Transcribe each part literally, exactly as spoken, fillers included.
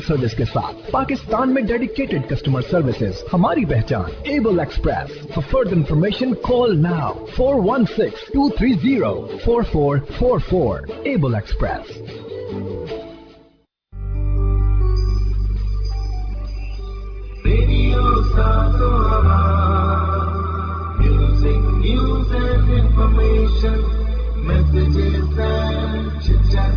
Service के साथ पाकिस्तान में डेडिकेटेड कस्टमर सर्विसेज हमारी पहचान Able Express. For further information call now four one six two three zero four four four four. Able Express. Radio Satora, music, news and information, messages and chit-chat.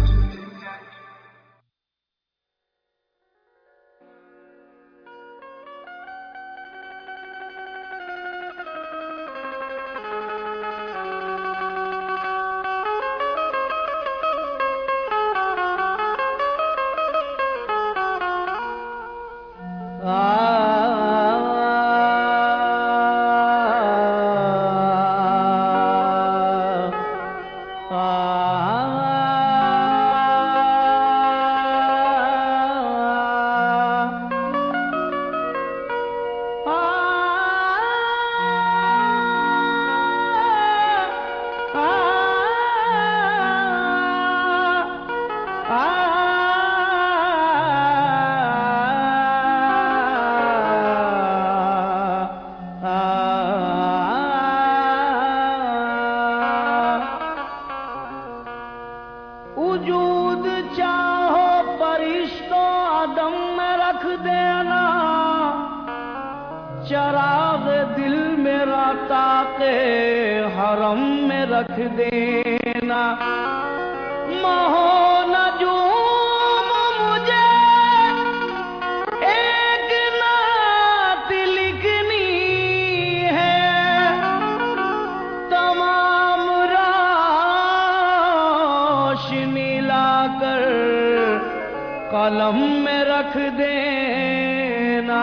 कलम में रख देना।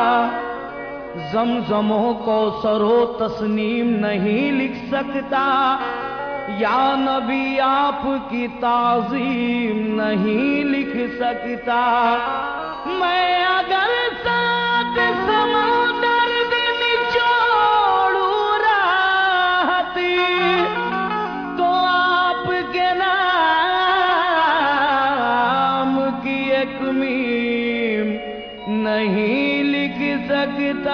ज़मज़मो को सरो तस्नीम नहीं लिख सकता, या नबी आपकी ताज़ीम नहीं लिख सकता। मैं अगर सात समुंदर भी निचोड़ूं राहती, तो आपके नाम की एक मीम नहीं लिख सकता।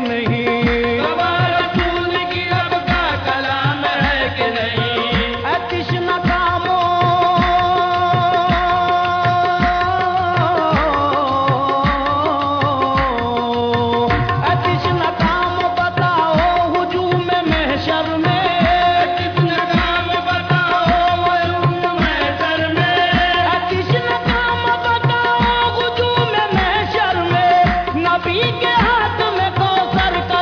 نہیں؟ بابا رسول کی اب کا کلام ہے کہ نہیں؟ اے تشنہ کامو اے تشنہ کام بتاؤ ہجوم محشر میں، کتنا کام بتاؤ ہجوم محشر میں، اے تشنہ کام بتاؤ ہجوم محشر میں، نبی کے ہاتھ میں کوثر کا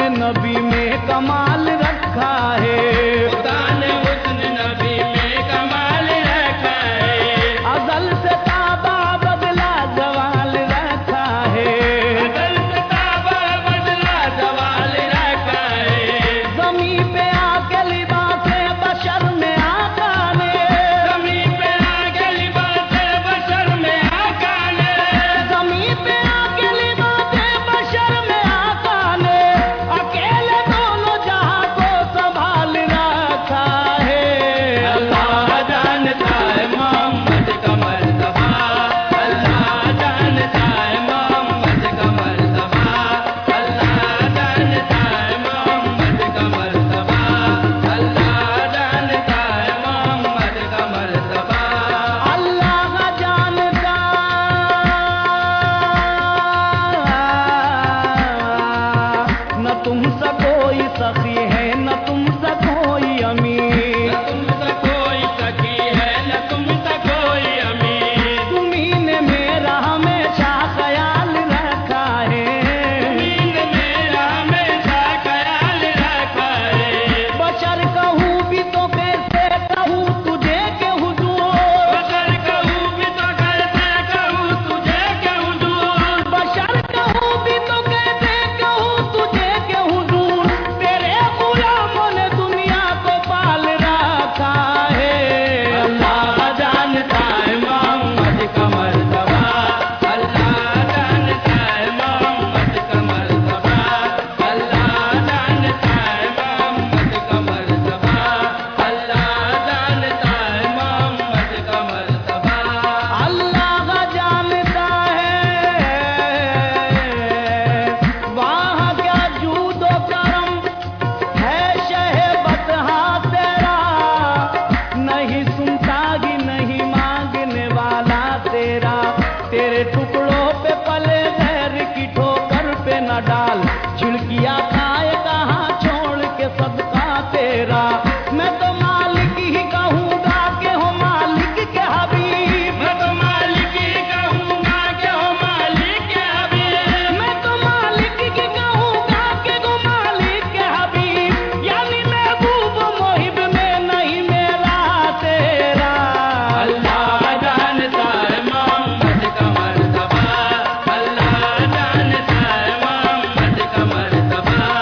नबी में कमाल रखा है, खुदा ने हुस्न नबी में कमाल रखा है, अज़ल से ताबा बदला जवाल रखा है, अदल से ताबा बदला जवाल रखा है, ज़मीं पे आके लिबास बशर में आका ने, ज़मीं पे आके लिबास बशर में आका ने, ज़मीं पे आके लिबास बशर में आका ने, अकेले दोनों जहां को संभाल रखा है। अल्लाह जानता है मोहम्मद का मर्तबा, अल्लाह जानता है मोहम्मद का मर्तबा, अल्लाह जानता है मोहम्मद का मर्तबा, अल्लाह जानता है मोहम्मद का मर्तबा। अल्लाह जानता न तुमसे कोई सखी है न तुमसे कोई अमीर, न तुमसे कोई सखी है न तुमसे कोई अमीर, तुम्हीं ने मेरा हमेशा ख्याल रखा है, तुम्हीं ने मेरा हमेशा ख्याल रखा है, बशर कहूँ भी तो कैसे कहूँ तुझे के हुजूर, बशर कहूँ भी तो कैसे कहूँ तुझे के हुजूर, बशर कहूँ भी तो कैसे कहूँ तुझे के हुजूर, तेरे गुलामों ने दुनिया को पाल रखा है। अल्लाह जानता है मोहम्मद का मर्तबा, अल्लाह जानता है मोहम्मद का मर्तबा, अल्लाह जानता है मोहम्मद का मर्तबा, अल्लाह जानता है मोहम्मद का मर्तबा। अल्लाह जानता है वहाँ क्या जूदो करम है शहे बतहा तेरा, नहीं सुनता ही नहीं मांगने वाला तेरा, तेरे टुकड़ों पे पले गैर की ठोकर पे न डाल, छिड़किया खाए कहाँ छोड़ के सदका तेरा, मैं तो मालिक ही कहूँगा कि हो मालिक के हबीब, मैं तो मालिक ही कहूँगा कि हो मालिक के हबीब, मैं तो मालिक की कहूँगा कि गो मालिक के हबीब, यानी महबूब मोहिब में नहीं मेरा तेरा। अल्लाह जानता है मोहम्मद का मर्तबा, अल्लाह जानता है मोहम्मद का मर्तबा,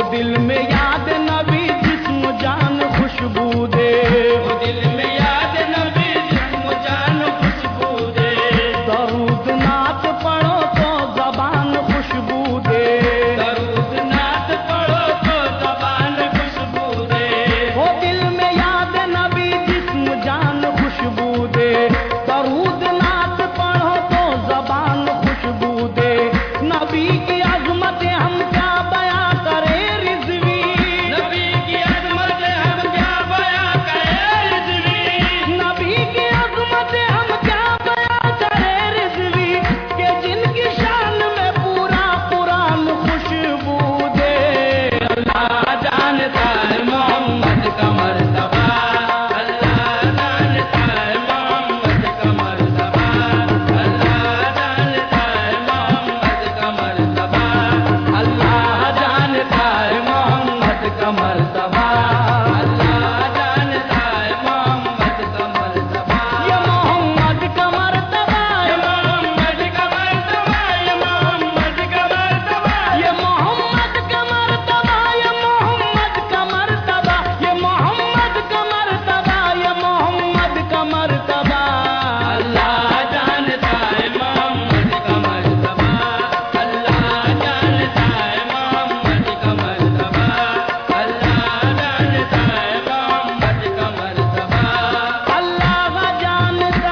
دل میں یاد نبی جسم جان خوشبو دے، وہ دل میں یاد نبی جسم جان خوشبو دے، درود نعت پڑھو تو زبان خوشبو دے، درود نعت پڑھو تو زبان خوشبو دے، وہ دل میں یاد نبی جسم جان خوشبو دے، درود نعت پڑھو تو زبان خوشبو دے، نبی کی عظمت ہم کیا بیاں کرے رضوی، نبی کی عظمت ہم کیا بیاں کریں رضوی، نبی کی عظمت ہم کیا بیاں کرے رضوی، کہ جن کی شان میں پورا قرآن خوشبو دے، اللہ جانتا ہے محمد کا مرتبہ، اللہ جانتا ہے محمد کا مرتبہ، اللہ جانتا ہے محمد کا مرتبہ، اللہ جانتا ہے محمد کا مرتبہ، اللہ جانتا ہے محمد کا مرتبہ، یہ محمد کا مرتبہ، یہ محمد کا مرتبہ، یہ محمد کا مرتبہ، یہ محمد کا مرتبہ، یہ محمد کا مرتبہ، یہ محمد کا مرتبہ، یہ محمد کا مرتبہ، اللہ جانتا ہے محمد کا مرتبہ، اللہ جانتا ہے محمد کا مرتبہ، اللہ جانتا ہے محمد کا مرتبہ، اللہ جانتا،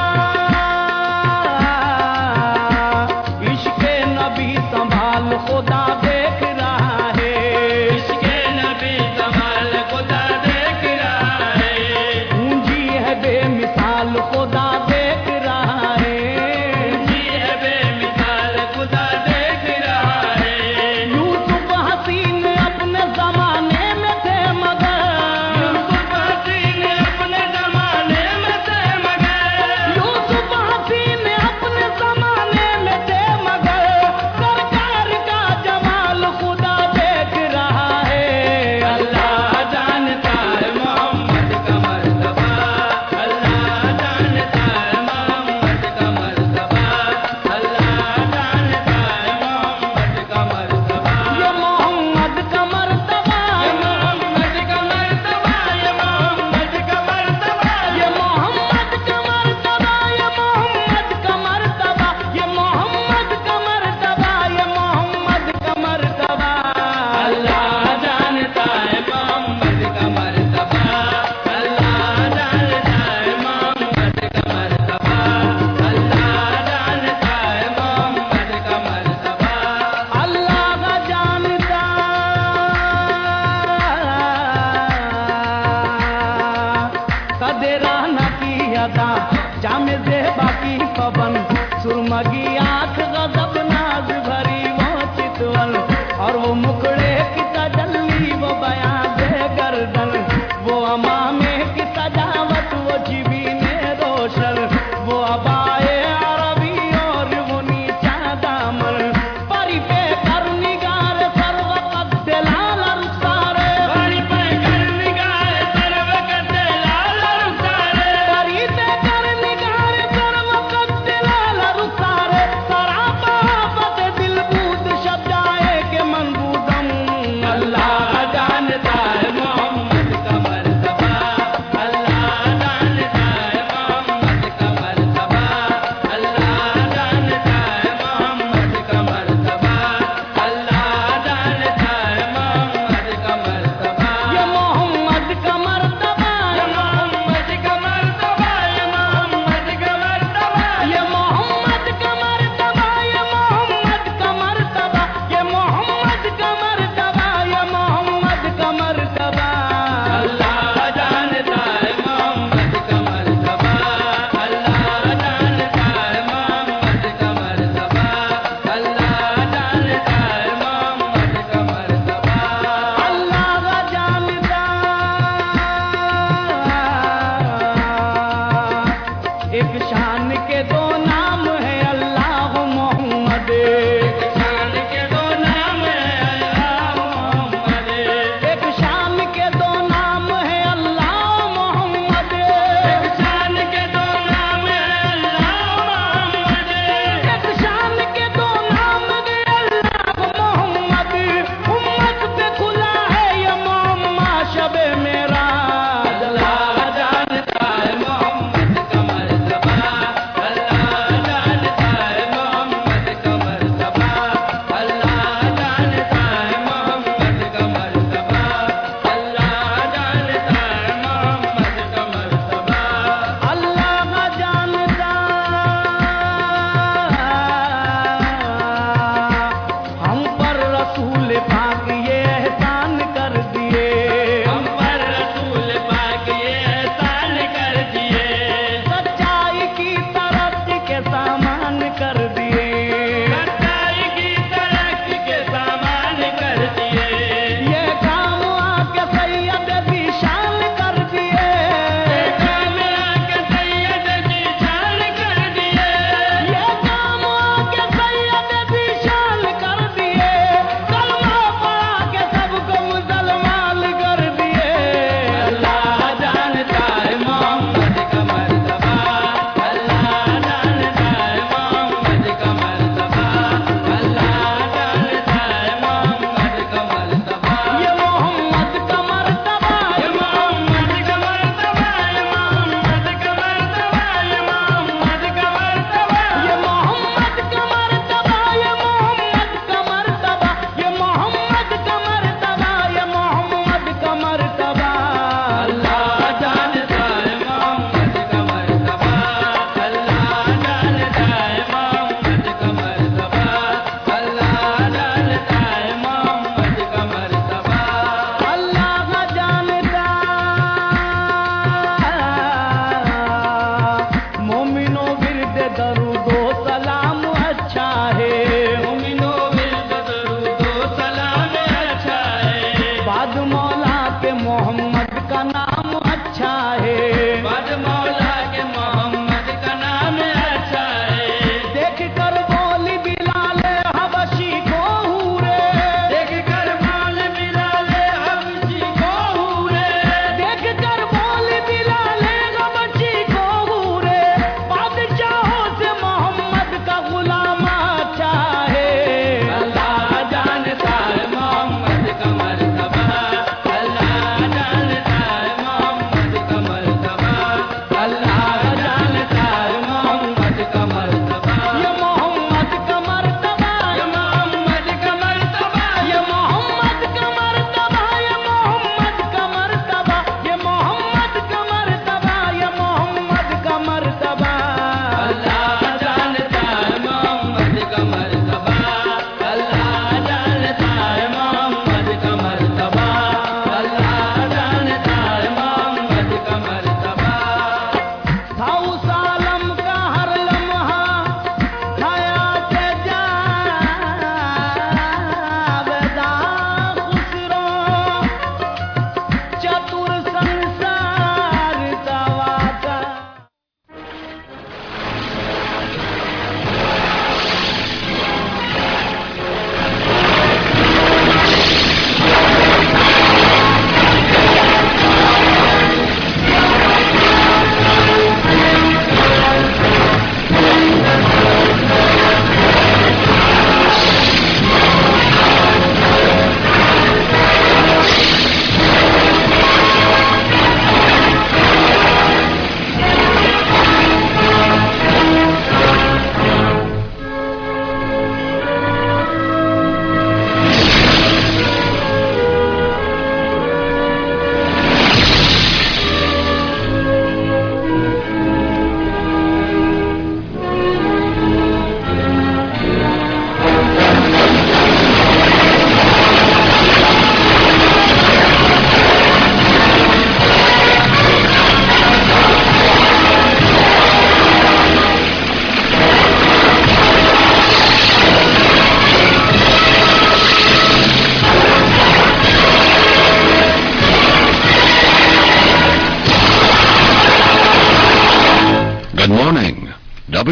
عشق نبی سنبھال خدا دیکھ رہا ہے، عشق نبی کمال خدا دیکھ رہا ہے، اونجی ہے بے مثال خدا دیکھ رہا ہے، جی ہے بے مثال خدا دیکھ رہا ہے، یوسف حسین اپنے زمانے میں تھے مگر، یوسف حسین اپنے زمانے میں تھے مگر، یوسف حسین اپنے زمانے میں تھے مگر، سرکار کا جمال خدا دیکھ رہا ہے، اللہ جانتا ہے محمد کا مرتبہ، اللہ جانتا ہے محمد کا مرتبہ، اللہ جانتا ہے محمد کا مرتبہ، یہ محمد کا مرتبہ، یہ محمد کا مرتبہ، یہ محمد کا مرتبہ، یہ محمد کا مرتبہ، یہ محمد کا مرتبہ، یہ محمد کا مرتبہ، یہ محمد کا مرتبہ، اللہ جانتا ہے محمد کا مرتبہ، اللہ جانتا ہے محمد کا مرتبہ، اللہ جانتا ہے محمد کا مرتبہ، اللہ جانتا، قدرانہ کی ادا جامع زیبا کی پون، سرمگی آنکھ غضب ناز بھری وہ چتول، اور وہ مکڑے کی تجلی وہ بیاں بے گردن، وہ امامے کی سجاوت وہ جبین روشن، وہ عبائے عربی اور وہ نیچا دامن، پری پہ کر نگار سر وقت دلال رخسارے، بڑی پہ کر نگاہ سر وقت لال رخسارے، پری پہ کر نگار سر وقت دلال رخسارے، سراپا بد دل بود شب جائے کہ منبودم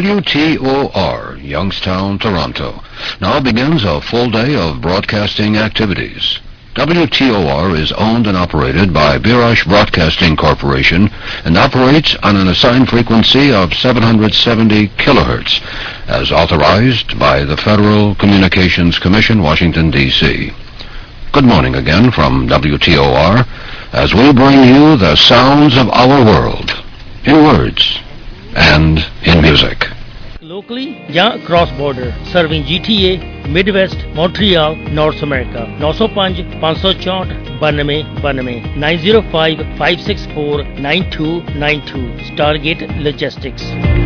W T O R, Youngstown, Toronto, now begins a full day of broadcasting activities. W T O R is owned and operated by Birash Broadcasting Corporation and operates on an assigned frequency of seven hundred seventy kilohertz, as authorized by the Federal Communications Commission, Washington, D C Good morning again from W T O R, as we bring you the sounds of our world, in words and in music. Locally ਜਾਂ cross border, serving G T A, Midwest, Montreal, North America. nine oh five, five four four, two nine two nine, nine oh five, five six four, nine two nine two. Stargate Logistics.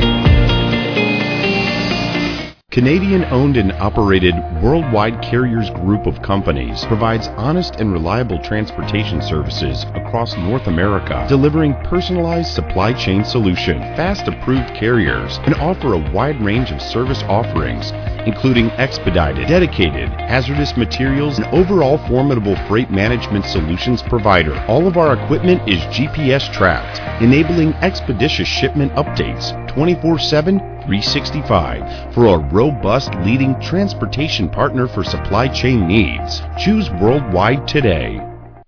Canadian-owned and operated Worldwide Carriers Group of companies provides honest and reliable transportation services across North America, delivering personalized supply chain solution, fast-approved carriers, and offer a wide range of service offerings, including expedited, dedicated, hazardous materials, and overall formidable freight management solutions provider. All of our equipment is G P S tracked, enabling expeditious shipment updates twenty-four seven, three sixty-five. For a robust leading transportation partner for supply chain needs, choose Worldwide today.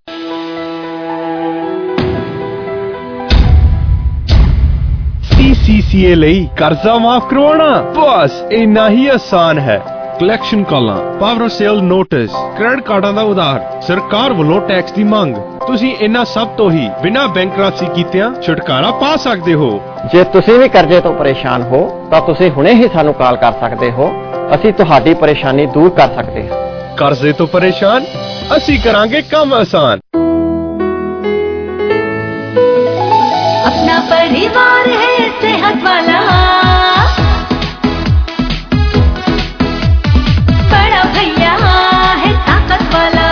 C C C A ਲਈ ਕਰਜ਼ਾ ਮਾਫ ਕਰਵਾਉਣਾ ਬਸ ਇੰਨਾ ਹੀ ਆਸਾਨ ਹੈ। Collection ਕਾਲਾਂ, power sale notice, credit ਕਾਰਡਾਂ ਦਾ ਉਧਾਰ, ਸਰਕਾਰ ਵੱਲੋਂ ਟੈਕਸ ਦੀ ਮੰਗ, ਤੁਸੀਂ ਇਹਨਾਂ ਸਭ ਤੋਂ ਹੀ ਬਿਨਾਂ ਬੈਂਕਰਪਸੀ ਕੀਤਿਆਂ ਛੁਟਕਾਰਾ ਪਾ ਸਕਦੇ ਹੋ। ਜੇ ਤੁਸੀਂ ਵੀ ਕਰਜ਼ੇ ਤੋਂ ਪਰੇਸ਼ਾਨ ਹੋ ਤਾਂ ਤੁਸੀਂ ਹੁਣੇ ਹੀ ਸਾਨੂੰ ਕਾਲ ਕਰ ਸਕਦੇ ਹੋ, ਅਸੀਂ ਤੁਹਾਡੀ ਪਰੇਸ਼ਾਨੀ ਦੂਰ ਕਰ ਸਕਦੇ ਹਾਂ। ਕਰਜ਼ੇ ਤੋਂ ਪਰੇਸ਼ਾਨ, ਅਸੀਂ ਕਰਾਂਗੇ ਕੰਮ ਆਸਾਨ। अपना परिवार है सेहत वाला, बड़ा भैया है ताकत वाला,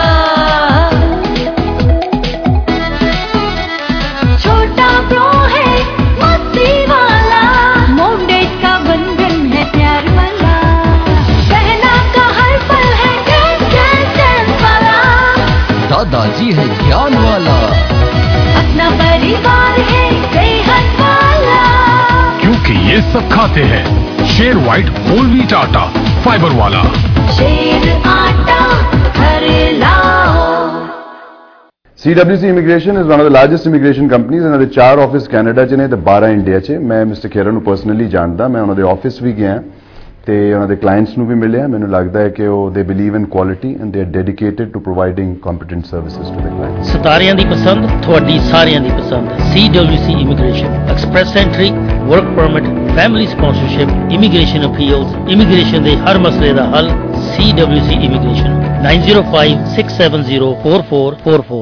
छोटा ब्रो है मस्ती वाला, मोमडेट का बंधन है प्यार वाला, बहना का हर पल है डैन डैन डैन वाला, दादाजी है ज्ञान वाला, अपना परिवार है सेहत वाला, क्योंकि ये सब खाते हैं शेर व्हाइट होल व्हीट आटा फाइबर वाला। शेर आटा घर लाओ। C W C Immigration is one of the largest immigration companies, ਇਹਨਾਂ ਦੇ ਚਾਰ ਆਫਿਸ ਕੈਨੇਡਾ 'ਚ ਨੇ ਤੇ ਬਾਰਾਂ ਇੰਡੀਆ 'ਚ। ਮੈਂ ਮਿਸਟਰ ਖੇਰਾ ਨੂੰ ਪਰਸਨਲੀ ਜਾਣਦਾ, ਮੈਂ ਉਹਨਾਂ ਦੇ ਆਫਿਸ ਵੀ ਗਿਆ ਤੇ ਉਹਨਾਂ ਦੇ ਕਲਾਇੰਟਸ ਨੂੰ ਵੀ ਮਿਲਿਆ। ਮੈਨੂੰ ਲੱਗਦਾ ਹੈ ਕਿ ਉਹ they believe in quality and they are dedicated to providing competent services to the clients. ਸਤਾਰਿਆਂ ਦੀ ਪਸੰਦ, ਤੁਹਾਡੀ ਸਾਰਿਆਂ ਦੀ ਪਸੰਦ। C W C Immigration, express entry, work permit, family sponsorship, immigration appeals, immigration ਦੇ ਹਰ ਮਸਲੇ ਦਾ ਹੱਲ। C W C Immigration, nine oh five, six seven oh, four four four four.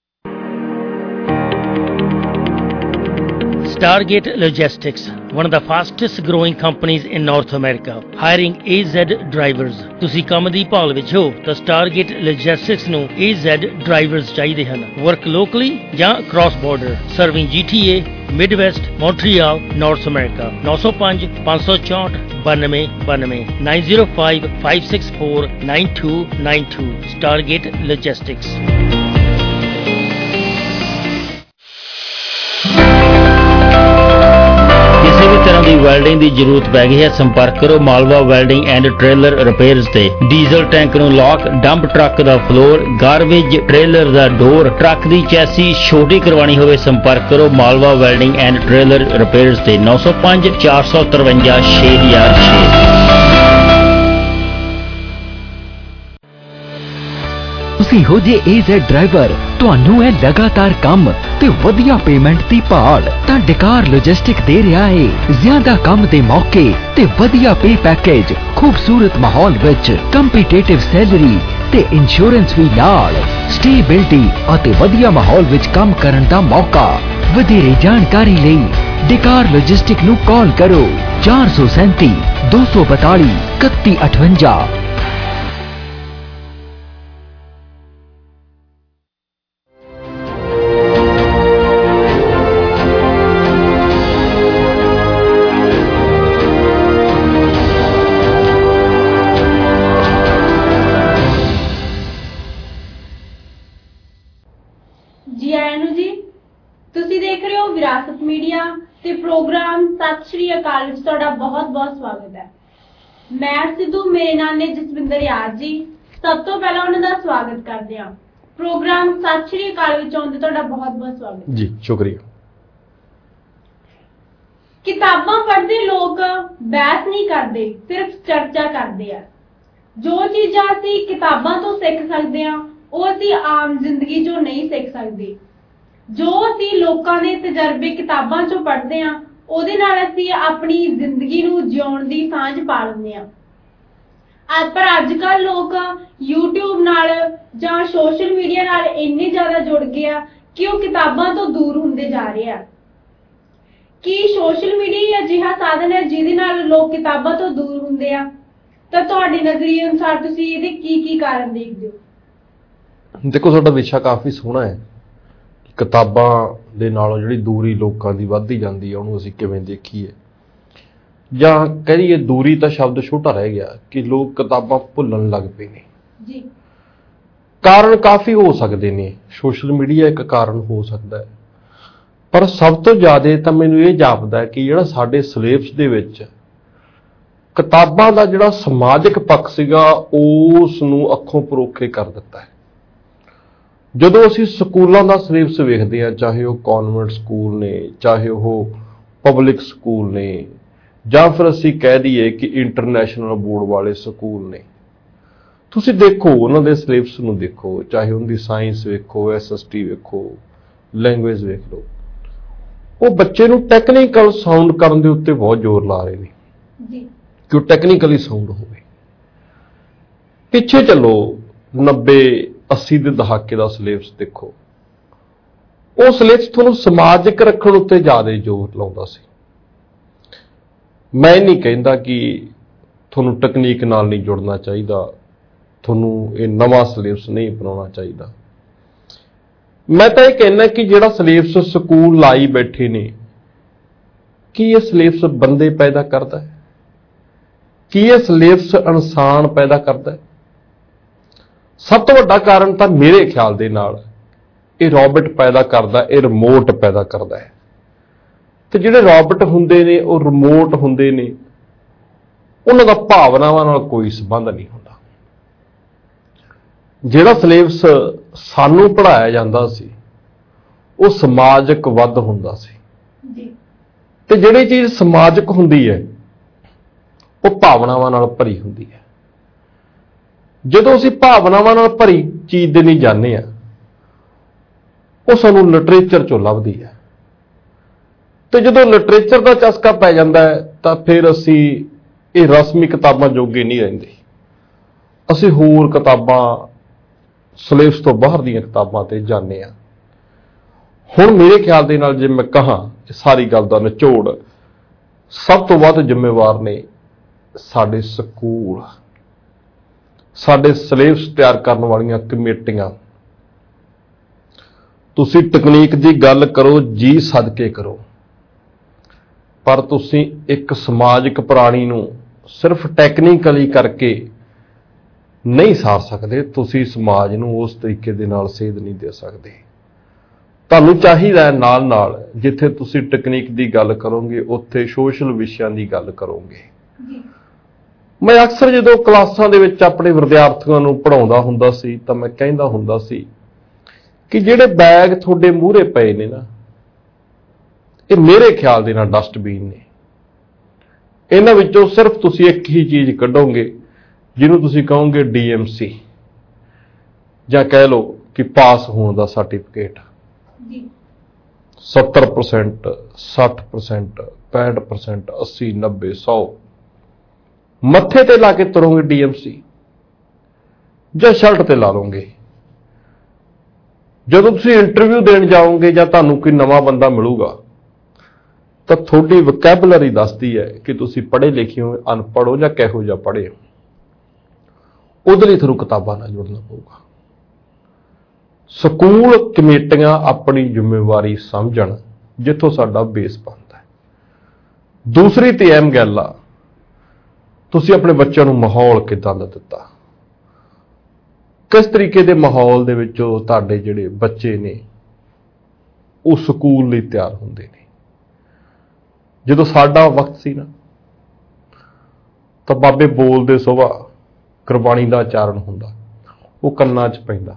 Stargate Logistics, one of the fastest growing companies in North America, hiring A Z drivers. ਤੁਸੀਂ ਕੰਮ ਦੀ ਭਾਲ ਵਿੱਚ ਹੋ ਤਾਂ Stargate Logistics ਨੂੰ A Z drivers ਚਾਹੀਦੇ ਹਨ। Work locally ਜਾਂ cross border, serving G T A, Midwest, Montreal, North America. nine oh five, five four four, two nine two nine, nine oh five, five six four, nine two nine two. Stargate Logistics. ਕਿਸੇ ਵੀ ਤਰ੍ਹਾਂ ਦੀ welding ਦੀ ਜ਼ਰੂਰਤ ਪੈ ਗਈ ਹੈ, ਸੰਪਰਕ ਕਰੋ Malwa welding and trailer repairs ਤੇ। Diesel tank ਨੂੰ ਲੌਕ, ਡੰਪ ਟਰੱਕ ਦਾ ਫਲੋਰ, ਗਾਰਬੇਜ ਟ੍ਰੇਲਰ ਦਾ ਡੋਰ, ਟਰੱਕ ਦੀ ਚੈਸੀ ਛੋਟੀ ਕਰਵਾਣੀ ਹੋਵੇ, ਸੰਪਰਕ ਕਰੋ Malwa welding and trailer repairs ਤੇ। ਨੌ ਸੌ ਪੰਜ, ਚਾਰ ਸੌ ਤਰਵੰਜਾ, ਛੇ ਹਜ਼ਾਰ ਛੇ। ਤੁਸੀਂ ਹੋ ਜੇ A Z ਡਰਾਈਵਰ, ਤੁਹਾਨੂੰ ਹੈ ਲਗਾਤਾਰ ਕੰਮ ਤੇ ਵਧੀਆ ਪੇਮੈਂਟ ਦੀ ਭਾਲ, ਤਾਂ ਡਿਕਾਰ ਲੌਜਿਸਟਿਕ ਦੇ ਰਿਹਾ ਹੈ ਜ਼ਿਆਦਾ ਕੰਮ ਦੇ ਮੌਕੇ ਤੇ ਵਧੀਆ ਪੇ ਪੈਕੇਜ, ਖੂਬਸੂਰਤ ਮਾਹੌਲ ਵਿੱਚ ਕੰਪੀਟੀਟਿਵ ਸੈਲਰੀ ਤੇ ਇੰਸ਼ੋਰੈਂਸ ਵੀ ਨਾਲ, ਸਟੇਬਿਲਿਟੀ ਅਤੇ ਵਧੀਆ ਮਾਹੌਲ ਵਿੱਚ ਕੰਮ ਕਰਨ ਦਾ ਮੌਕਾ। ਵਧੇਰੇ ਜਾਣਕਾਰੀ ਲਈ ਡਿਕਾਰ ਲੌਜਿਸਟਿਕ ਨੂੰ ਕਾਲ ਕਰੋ ਚਾਰ ਸੌ ਸੈਂਤੀ, ਦੋ ਸੌ ਬਤਾਲੀ, ਇਕੱਤੀ ਅਠਵੰਜਾ। जी आयनु जी, ਤੁਸੀਂ ਦੇਖ ਰਹੇ ਹੋ ਵਿਰਾਸਤ ਮੀਡੀਆ ਤੇ ਪ੍ਰੋਗਰਾਮ ਸਤਿ ਸ਼੍ਰੀ ਅਕਾਲ ਵਿੱਚ ਤੁਹਾਡਾ ਬਹੁਤ-ਬਹੁਤ ਸਵਾਗਤ ਹੈ। ਮੈਂ ਸਿੱਧੂ, ਮੇਰੇ ਨਾਲ ਨੇ ਜਸਵਿੰਦਰ ਯਾਰ ਜੀ। ਸਭ ਤੋਂ ਪਹਿਲਾਂ ਉਹਨਾਂ ਦਾ ਸਵਾਗਤ ਕਰਦੇ ਹਾਂ। ਪ੍ਰੋਗਰਾਮ ਸਤਿ ਸ਼੍ਰੀ ਅਕਾਲ ਵਿੱਚ ਆਉਣ ਤੇ ਤੁਹਾਡਾ ਬਹੁਤ-ਬਹੁਤ ਸਵਾਗਤ ਜੀ। ਸ਼ੁਕਰੀਆ। ਕਿਤਾਬਾਂ ਪੜ੍ਹਦੇ ਲੋਕ ਬਹਿਸ ਨਹੀਂ ਕਰਦੇ, ਸਿਰਫ ਚਰਚਾ ਕਰਦੇ ਆ। ਜੋ ਚੀਜ਼ਾਂ ਅਸੀਂ ਕਿਤਾਬਾਂ ਤੋਂ ਸਿੱਖ ਸਕਦੇ ਹਾਂ ਉਹ ਅਸੀਂ ਆਮ ਜ਼ਿੰਦਗੀ 'ਚੋਂ ਨਹੀਂ ਸਿੱਖ ਸਕਦੇ। ਜੋ ਅਸੀਂ ਲੋਕਾਂ ਦੇ ਤਜਰਬੇ ਕਿਤਾਬਾਂ 'ਚੋਂ ਪੜ੍ਹਦੇ ਹਾਂ ਉਹਦੇ ਨਾਲ ਅਸੀਂ ਆਪਣੀ ਜ਼ਿੰਦਗੀ ਨੂੰ ਜਿਉਣ ਦੀ ਸਾਂਝ ਪਾ ਲੈਂਦੇ ਹਾਂ। ਪਰ ਅੱਜ ਕੱਲ੍ਹ ਲੋਕ YouTube ਨਾਲ ਜਾਂ ਸੋਸ਼ਲ ਮੀਡੀਆ ਨਾਲ ਇੰਨੇ ਜ਼ਿਆਦਾ ਜੁੜ ਗਏ ਆ ਕਿ ਉਹ ਕਿਤਾਬਾਂ ਤੋਂ ਦੂਰ ਹੁੰਦੇ ਜਾ ਰਹੇ ਆ। ਕੀ ਸੋਸ਼ਲ ਮੀਡੀਆ ਅਜਿਹਾ ਸਾਧਨ ਹੈ ਜਿਹਦੇ ਨਾਲ ਲੋਕ ਕਿਤਾਬਾਂ ਤੋਂ ਦੂਰ ਹੁੰਦੇ ਆ? ਤਾਂ ਤੁਹਾਡੇ ਨਜ਼ਰੀਏ ਅਨੁਸਾਰ ਤੁਸੀਂ ਇਹਦੇ ਕੀ ਕੀ ਕਾਰਨ ਦੇਖਦੇ ਹੋ? ਦੇਖੋ, ਸਾਡਾ ਵਿਸ਼ਾ ਕਾਫੀ ਸੋਹਣਾ ਹੈ। ਕਿਤਾਬਾਂ ਦੇ ਨਾਲੋਂ ਜਿਹੜੀ ਦੂਰੀ ਲੋਕਾਂ ਦੀ ਵੱਧਦੀ ਜਾਂਦੀ ਹੈ ਉਹਨੂੰ ਅਸੀਂ ਕਿਵੇਂ ਦੇਖੀਏ, ਜਾਂ ਕਹਿ ਲਈਏ ਦੂਰੀ ਤਾਂ ਸ਼ਬਦ ਛੋਟਾ ਰਹਿ ਗਿਆ ਕਿ ਲੋਕ ਕਿਤਾਬਾਂ ਭੁੱਲਣ ਲੱਗ ਪਏ ਨੇ। ਜੀ, ਕਾਰਨ ਕਾਫੀ ਹੋ ਸਕਦੇ ਨੇ। ਸੋਸ਼ਲ ਮੀਡੀਆ ਇੱਕ ਕਾਰਨ ਹੋ ਸਕਦਾ ਹੈ, ਪਰ ਸਭ ਤੋਂ ਜ਼ਿਆਦਾ ਤਾਂ ਮੈਨੂੰ ਇਹ ਜਾਪਦਾ ਕਿ ਜਿਹੜਾ ਸਾਡੇ ਸਿਲੇਬਸ ਦੇ ਵਿੱਚ ਕਿਤਾਬਾਂ ਦਾ ਜਿਹੜਾ ਸਮਾਜਿਕ ਪੱਖ ਸੀਗਾ ਉਸ ਨੂੰ ਅੱਖੋਂ ਪਰੋਖੇ ਕਰ ਦਿੱਤਾ ਹੈ। ਜਦੋਂ ਅਸੀਂ ਸਕੂਲਾਂ ਦਾ ਸਿਲੇਬਸ ਵੇਖਦੇ ਹਾਂ, ਚਾਹੇ ਉਹ ਕਨਵੈਂਟ ਸਕੂਲ ਨੇ, ਚਾਹੇ ਉਹ ਪਬਲਿਕ ਸਕੂਲ ਨੇ, ਜਾਂ ਫਿਰ ਅਸੀਂ ਕਹਿ ਦਈਏ ਕਿ ਇੰਟਰਨੈਸ਼ਨਲ ਬੋਰਡ ਵਾਲੇ ਸਕੂਲ ਨੇ, ਤੁਸੀਂ ਦੇਖੋ ਉਹਨਾਂ ਦੇ ਸਿਲੇਬਸ ਨੂੰ ਦੇਖੋ, ਚਾਹੇ ਉਹਦੀ ਸਾਇੰਸ ਵੇਖੋ, ਐਸ ਐਸ ਟੀ ਵੇਖੋ, ਲੈਂਗੁਏਜ ਵੇਖ ਲਓ, ਉਹ ਬੱਚੇ ਨੂੰ ਟੈਕਨੀਕਲ ਸਾਊਂਡ ਕਰਨ ਦੇ ਉੱਤੇ ਬਹੁਤ ਜ਼ੋਰ ਲਾ ਰਹੇ ਨੇ ਜੀ, ਕਿ ਉਹ ਟੈਕਨੀਕਲੀ ਸਾਊਂਡ ਹੋਵੇ। ਪਿੱਛੇ ਚੱਲੋ ਨੱਬੇ ਅੱਸੀ ਦੇ ਦਹਾਕੇ ਦਾ ਸਿਲੇਬਸ ਦੇਖੋ, ਉਹ ਸਿਲੇਬਸ ਤੁਹਾਨੂੰ ਸਮਾਜਿਕ ਰੱਖਣ ਉੱਤੇ ਜ਼ਿਆਦਾ ਜ਼ੋਰ ਲਾਉਂਦਾ ਸੀ। ਮੈਂ ਨਹੀਂ ਕਹਿੰਦਾ ਕਿ ਤੁਹਾਨੂੰ ਤਕਨੀਕ ਨਾਲ ਨਹੀਂ ਜੁੜਨਾ ਚਾਹੀਦਾ, ਤੁਹਾਨੂੰ ਇਹ ਨਵਾਂ ਸਿਲੇਬਸ ਨਹੀਂ ਅਪਣਾਉਣਾ ਚਾਹੀਦਾ। ਮੈਂ ਤਾਂ ਇਹ ਕਹਿੰਦਾ ਕਿ ਜਿਹੜਾ ਸਿਲੇਬਸ ਸਕੂਲ ਲਾਈ ਬੈਠੇ ਨੇ, ਕੀ ਇਹ ਸਿਲੇਬਸ ਬੰਦੇ ਪੈਦਾ ਕਰਦਾ ਹੈ? ਕੀ ਇਹ ਸਿਲੇਬਸ ਇਨਸਾਨ ਪੈਦਾ ਕਰਦਾ ਹੈ? ਸਭ ਤੋਂ ਵੱਡਾ ਕਾਰਨ ਤਾਂ ਮੇਰੇ ਖਿਆਲ ਦੇ ਨਾਲ ਇਹ ਰੋਬੋਟ ਪੈਦਾ ਕਰਦਾ, ਇਹ ਰਿਮੋਟ ਪੈਦਾ ਕਰਦਾ ਹੈ। ਤੇ ਜਿਹੜੇ ਰੋਬੋਟ ਹੁੰਦੇ ਨੇ, ਉਹ ਰਿਮੋਟ ਹੁੰਦੇ ਨੇ, ਉਹਨਾਂ ਦਾ ਭਾਵਨਾਵਾਂ ਨਾਲ ਕੋਈ ਸੰਬੰਧ ਨਹੀਂ ਹੁੰਦਾ। ਜਿਹੜਾ ਸਿਲੇਬਸ ਸਾਨੂੰ ਪੜ੍ਹਾਇਆ ਜਾਂਦਾ ਸੀ ਉਹ ਸਮਾਜਿਕ ਵੱਧ ਹੁੰਦਾ ਸੀ ਜੀ, ਤੇ ਜਿਹੜੀ ਚੀਜ਼ ਸਮਾਜਿਕ ਹੁੰਦੀ ਹੈ ਉਹ ਭਾਵਨਾਵਾਂ ਨਾਲ ਭਰੀ ਹੁੰਦੀ ਹੈ। ਜਦੋਂ ਅਸੀਂ ਭਾਵਨਾਵਾਂ ਨਾਲ ਭਰੀ ਚੀਜ਼ ਦੇ ਨਹੀਂ ਜਾਂਦੇ ਆ, ਉਹ ਸਾਨੂੰ ਲਿਟਰੇਚਰ ਚੋਂ ਲੱਭਦੀ ਹੈ, ਤੇ ਜਦੋਂ ਲਿਟਰੇਚਰ ਦਾ ਚਸਕਾ ਪੈ ਜਾਂਦਾ ਹੈ ਤਾਂ ਫਿਰ ਅਸੀਂ ਇਹ ਰਸਮੀ ਕਿਤਾਬਾਂ ਜੋਗੇ ਨਹੀਂ ਰਹਿੰਦੇ। ਅਸੀਂ ਹੋਰ ਕਿਤਾਬਾਂ, ਸਿਲੇਬਸ ਤੋਂ ਬਾਹਰ ਦੀਆਂ ਕਿਤਾਬਾਂ ਤੇ ਜਾਂਦੇ ਹਾਂ। ਹੁਣ ਮੇਰੇ ਖਿਆਲ ਦੇ ਨਾਲ ਜੇ ਮੈਂ ਕਹਾਂ ਕਿ ਸਾਰੀ ਗੱਲ ਦਾ ਨਿਚੋੜ ਸਭ ਤੋਂ ਵੱਧ ਜ਼ਿੰਮੇਵਾਰ ਨੇ ਸਾਡੇ ਸਕੂਲ, ਸਾਡੇ ਸਿਲੇਬਸ ਤਿਆਰ ਕਰਨ ਵਾਲੀਆਂ ਕਮੇਟੀਆਂ। ਤੁਸੀਂ ਤਕਨੀਕ ਦੀ ਗੱਲ ਕਰੋ, ਜੀ ਸਦਕੇ ਕਰੋ, ਪਰ ਤੁਸੀਂ ਇੱਕ ਸਮਾਜਿਕ ਪ੍ਰਾਣੀ ਨੂੰ ਸਿਰਫ ਟੈਕਨੀਕਲੀ ਕਰਕੇ ਨਹੀਂ ਸਾਰ ਸਕਦੇ। ਤੁਸੀਂ ਸਮਾਜ ਨੂੰ ਉਸ ਤਰੀਕੇ ਦੇ ਨਾਲ ਸੇਧ ਨਹੀਂ ਦੇ ਸਕਦੇ। ਤੁਹਾਨੂੰ ਚਾਹੀਦਾ ਹੈ ਨਾਲ ਨਾਲ ਜਿੱਥੇ ਤੁਸੀਂ ਟੈਕਨੀਕ ਦੀ ਗੱਲ ਕਰੋਗੇ ਉੱਥੇ ਸੋਸ਼ਲ ਵਿਸ਼ਿਆਂ ਦੀ ਗੱਲ ਕਰੋਗੇ। ਮੈਂ ਅਕਸਰ ਜਦੋਂ ਕਲਾਸਾਂ ਦੇ ਵਿੱਚ ਆਪਣੇ ਵਿਦਿਆਰਥੀਆਂ ਨੂੰ ਪੜ੍ਹਾਉਂਦਾ ਹੁੰਦਾ ਸੀ ਤਾਂ ਮੈਂ ਕਹਿੰਦਾ ਹੁੰਦਾ ਸੀ ਕਿ ਜਿਹੜੇ ਬੈਗ ਤੁਹਾਡੇ ਮੂਹਰੇ ਪਏ ਨੇ ਨਾ, ਇਹ ਮੇਰੇ ਖਿਆਲ ਦੇ ਨਾਲ ਡਸਟਬਿਨ ਨੇ। ਇਹਨਾਂ ਵਿੱਚੋਂ ਸਿਰਫ ਤੁਸੀਂ ਇੱਕ ਹੀ ਚੀਜ਼ ਕੱਢੋਗੇ ਜਿਹਨੂੰ ਤੁਸੀਂ ਕਹੋਗੇ ਡੀ ਐਮ ਸੀ, ਜਾਂ ਕਹਿ ਲਓ ਕਿ ਪਾਸ ਹੋਣ ਦਾ ਸਰਟੀਫਿਕੇਟ। ਸੱਤਰ ਪਰਸੈਂਟ, ਸੱਠ ਪਰਸੈਂਟ, ਪੈਂਹਠ ਪਰਸੈਂਟ, ਅੱਸੀ, ਨੱਬੇ, ਸੌ ਮੱਥੇ ਤੇ ਲਾ ਕੇ ਤੁਰੋਗੇ ਡੀ ਐਮ ਸੀ, ਜਾਂ ਸ਼ਰਟ ਤੇ ਲਾ ਲਓਗੇ। ਜਦੋਂ ਤੁਸੀਂ ਇੰਟਰਵਿਊ ਦੇਣ ਜਾਓਗੇ ਜਾਂ ਤੁਹਾਨੂੰ ਕੋਈ ਨਵਾਂ ਬੰਦਾ ਮਿਲੂਗਾ ਤਾਂ ਤੁਹਾਡੀ ਵੋਕੈਬਲਰੀ ਦੱਸਦੀ ਹੈ ਕਿ ਤੁਸੀਂ ਪੜ੍ਹੇ ਲਿਖੇ ਹੋ, ਅਨਪੜ੍ਹ ਹੋ, ਜਾਂ ਕਿਹੋ ਜਿਹਾ ਪੜ੍ਹੇ ਹੋ। ਉਹਦੇ ਲਈ ਤੁਹਾਨੂੰ ਕਿਤਾਬਾਂ ਨਾਲ ਜੁੜਨਾ ਪਊਗਾ। ਸਕੂਲ ਕਮੇਟੀਆਂ ਆਪਣੀ ਜ਼ਿੰਮੇਵਾਰੀ ਸਮਝਣ ਜਿੱਥੋਂ ਸਾਡਾ ਬੇਸ ਬਣਦਾ ਹੈ। ਦੂਸਰੀ ਤੇ ਅਹਿਮ ਗੱਲ ਆ, ਤੁਸੀਂ ਆਪਣੇ ਬੱਚਿਆਂ ਨੂੰ ਮਾਹੌਲ ਕਿੱਦਾਂ ਦਾ ਦਿੱਤਾ, ਕਿਸ ਤਰੀਕੇ ਦੇ ਮਾਹੌਲ ਦੇ ਵਿੱਚੋਂ ਤੁਹਾਡੇ ਜਿਹੜੇ ਬੱਚੇ ਨੇ ਉਹ ਸਕੂਲ ਲਈ ਤਿਆਰ ਹੁੰਦੇ ਨੇ। ਜਦੋਂ ਸਾਡਾ ਵਕਤ ਸੀ ਨਾ ਤਾਂ ਬਾਬੇ ਬੋਲਦੇ ਸੁਭਾ ਗੁਰਬਾਣੀ ਦਾ ਉਚਾਰਨ ਹੁੰਦਾ, ਉਹ ਕੰਨਾਂ 'ਚ ਪੈਂਦਾ,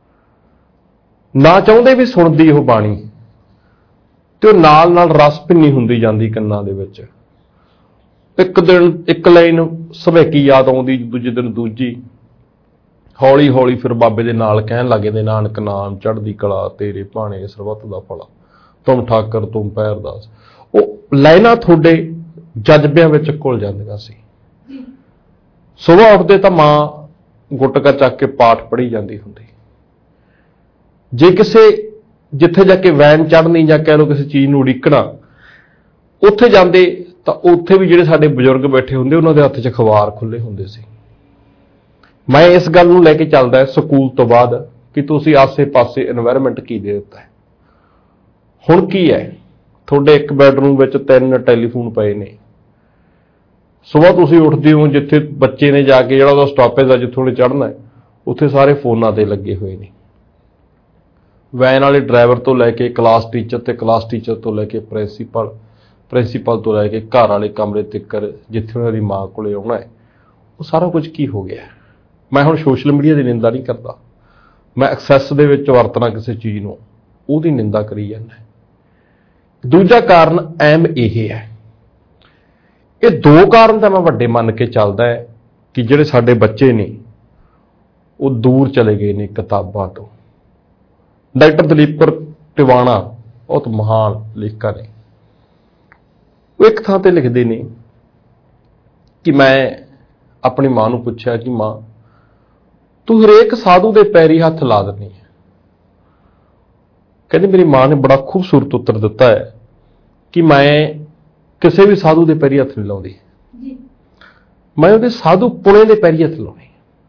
ਨਾ ਚਾਹੁੰਦੇ ਵੀ ਸੁਣਦੀ ਉਹ ਬਾਣੀ, ਤੇ ਉਹ ਨਾਲ ਨਾਲ ਰਸ ਭਿੰਨੀ ਹੁੰਦੀ ਜਾਂਦੀ ਕੰਨਾਂ ਦੇ ਵਿੱਚ। ਇੱਕ ਦਿਨ ਇੱਕ ਲਾਈਨ ਸਭੈਕੀ ਯਾਦ ਆਉਂਦੀ, ਦੂਜੇ ਦਿਨ ਦੂਜੀ, ਹੌਲੀ ਹੌਲੀ ਫਿਰ ਬਾਬੇ ਦੇ ਨਾਲ ਕਹਿਣ ਲੱਗੇ ਨੇ, ਨਾਨਕ ਨਾਮ ਚੜ੍ਹਦੀ ਕਲਾ ਤੇਰੇ ਭਾਣੇ ਸਰਬੱਤ ਦਾ ਭਲਾ, ਤੁਮ ਠਾਕਰ ਤੁਮ ਪੈਰਦਾਸ। ਉਹ ਲਾਈਨਾਂ ਤੁਹਾਡੇ ਜਜ਼ਬਿਆਂ ਵਿੱਚ ਘੁਲ ਜਾਂਦੀਆਂ ਸੀ। ਸੁਬਾਹ ਉੱਠਦੇ ਤਾਂ ਮਾਂ ਗੁਟਕਾ ਚੱਕ ਕੇ ਪਾਠ ਪੜ੍ਹੀ ਜਾਂਦੀ ਹੁੰਦੀ। ਜੇ ਕਿਸੇ ਜਿੱਥੇ ਜਾ ਕੇ ਵੈਨ ਚੜ੍ਹਨੀ ਜਾਂ ਕਹਿ ਲਓ ਕਿਸੇ ਚੀਜ਼ ਨੂੰ ਉਡੀਕਣਾ, ਉੱਥੇ ਜਾਂਦੇ ਤਾਂ ਉੱਥੇ ਵੀ ਜਿਹੜੇ ਸਾਡੇ ਬਜ਼ੁਰਗ ਬੈਠੇ ਹੁੰਦੇ ਉਹਨਾਂ ਦੇ ਹੱਥ 'ਚ ਅਖਬਾਰ ਖੁੱਲੇ ਹੁੰਦੇ ਸੀ। ਮੈਂ ਇਸ ਗੱਲ ਨੂੰ ਲੈ ਕੇ ਚੱਲਦਾ ਸਕੂਲ ਤੋਂ ਬਾਅਦ ਕਿ ਤੁਸੀਂ ਆਸੇ-ਪਾਸੇ এনवायरमेंट ਕੀ ਦੇ ਦਿੱਤਾ ਹੈ। ਹੁਣ ਕੀ ਹੈ, ਤੁਹਾਡੇ ਇੱਕ ਬੈਡਰੂਮ ਵਿੱਚ ਤਿੰਨ ਟੈਲੀਫੋਨ ਪਏ ਨੇ। ਸੁਬਾਹ ਤੁਸੀਂ ਉੱਠਦੇ ਹੋ, ਜਿੱਥੇ ਬੱਚੇ ਨੇ ਜਾ ਕੇ ਜਿਹੜਾ ਉਹਦਾ ਸਟਾਪੇਜ ਆ ਜਿੱਥੋਂ ਉਹਨੇ ਚੜ੍ਹਨਾ ਹੈ, ਉੱਥੇ ਸਾਰੇ ਫੋਨਾਂ ਤੇ ਲੱਗੇ ਹੋਏ ਨੇ। ਵੈਨ ਵਾਲੇ ਡਰਾਈਵਰ ਤੋਂ ਲੈ ਕੇ ਕਲਾਸ ਟੀਚਰ ਤੇ ਕਲਾਸ ਟੀਚਰ ਤੋਂ ਲੈ ਕੇ ਪ੍ਰਿੰਸੀਪਲ, ਪ੍ਰਿੰਸੀਪਲ ਤੋਂ ਲੈ ਕੇ ਘਰ ਵਾਲੇ ਕਮਰੇ ਤੱਕ ਜਿੱਥੇ ਉਹਨਾਂ ਦੀ ਮਾਂ ਕੋਲੇ ਆਉਣਾ ਹੈ, ਉਹ ਸਾਰਾ ਕੁਝ ਕੀ ਹੋ ਗਿਆ। ਮੈਂ ਹੁਣ ਸੋਸ਼ਲ ਮੀਡੀਆ ਦੀ ਨਿੰਦਾ ਨਹੀਂ ਕਰਦਾ, ਮੈਂ ਐਕਸੈਸ ਦੇ ਵਿੱਚ ਵਰਤਣਾ ਕਿਸੇ ਚੀਜ਼ ਨੂੰ, ਉਹਦੀ ਨਿੰਦਾ ਕਰੀ ਜਾਂਦਾ। ਦੂਜਾ ਕਾਰਨ ਅਹਿਮ ਇਹ ਹੈ, ਇਹ ਦੋ ਕਾਰਨ ਤਾਂ ਮੈਂ ਵੱਡੇ ਮੰਨ ਕੇ ਚੱਲਦਾ ਹੈ ਕਿ ਜਿਹੜੇ ਸਾਡੇ ਬੱਚੇ ਨੇ ਉਹ ਦੂਰ ਚਲੇ ਗਏ ਨੇ ਕਿਤਾਬਾਂ ਤੋਂ। ਡਾਕਟਰ ਦਲੀਪ ਕੌਰ ਟਿਵਾਣਾ ਬਹੁਤ ਮਹਾਨ ਲੇਖਕ ਨੇ, ਉਹ ਇੱਕ ਥਾਂ ਤੇ ਲਿਖਦੇ ਨੇ ਕਿ ਮੈਂ ਆਪਣੀ ਮਾਂ ਨੂੰ ਪੁੱਛਿਆ ਕਿ ਮਾਂ ਤੂੰ ਹਰੇਕ ਸਾਧੂ ਦੇ ਪੈਰੀ ਹੱਥ ਲਾ ਦਿੰਦੀ ਹੈ। ਕਹਿੰਦੀ ਮੇਰੀ ਮਾਂ ਨੇ ਬੜਾ ਖੂਬਸੂਰਤ ਉੱਤਰ ਦਿੱਤਾ ਹੈ ਕਿ ਮੈਂ ਕਿਸੇ ਵੀ ਸਾਧੂ ਦੇ ਪੈਰੀ ਹੱਥ ਨਹੀਂ ਲਾਉਂਦੀ, ਮੈਂ ਉਹਦੇ ਸਾਧੂ ਪੁਣੇ ਦੇ ਪੈਰੀ ਹੱਥ ਲਾਉਣੇ।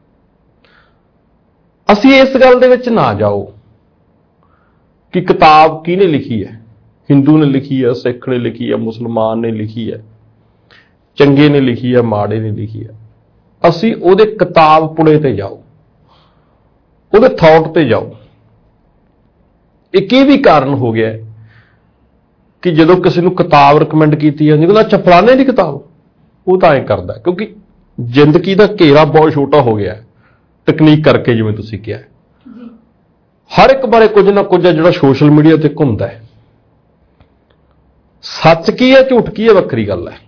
ਅਸੀਂ ਇਸ ਗੱਲ ਦੇ ਵਿੱਚ ਨਾ ਜਾਓ ਕਿ ਕਿਤਾਬ ਕਿਹਨੇ ਲਿਖੀ ਹੈ, ਹਿੰਦੂ ਨੇ ਲਿਖੀ ਹੈ, ਸਿੱਖ ਨੇ ਲਿਖੀ ਹੈ, ਮੁਸਲਮਾਨ ਨੇ ਲਿਖੀ ਹੈ, ਚੰਗੇ ਨੇ ਲਿਖੀ ਹੈ, ਮਾੜੇ ਨੇ ਲਿਖੀ ਹੈ। ਅਸੀਂ ਉਹਦੇ ਕਿਤਾਬ ਪੁਣੇ ਤੇ ਜਾਓ, ਉਹਦੇ ਥਾਟ ਤੇ ਜਾਓ। ਇੱਕ ਇਹ ਵੀ ਕਾਰਨ ਹੋ ਗਿਆ ਕਿ ਜਦੋਂ ਕਿਸੇ ਨੂੰ ਕਿਤਾਬ ਰეკਮੈਂਡ ਕੀਤੀ ਜਾਂਦੀ, ਕਹਿੰਦਾ ਅੱਛਾ ਫਲਾਣੇ ਦੀ ਕਿਤਾਬ, ਉਹ ਤਾਂ ਐਂ ਕਰਦਾ ਕਿਉਂਕਿ ਜ਼ਿੰਦਗੀ ਦਾ ਘੇਰਾ ਬਹੁਤ ਛੋਟਾ ਹੋ ਗਿਆ ਤਕਨੀਕ ਕਰਕੇ, ਜਿਵੇਂ ਤੁਸੀਂ ਕਿਹਾ। ਹਰ ਇੱਕ ਬਾਰੇ ਕੁਝ ਨਾ ਕੁਝ ਹੈ ਜਿਹੜਾ ਸੋਸ਼ਲ ਮੀਡੀਆ ਤੇ ਘੁੰਮਦਾ ਹੈ। ਸੱਚ ਕੀ ਹੈ ਝੂਠ ਕੀ ਹੈ ਵੱਖਰੀ ਗੱਲ ਹੈ,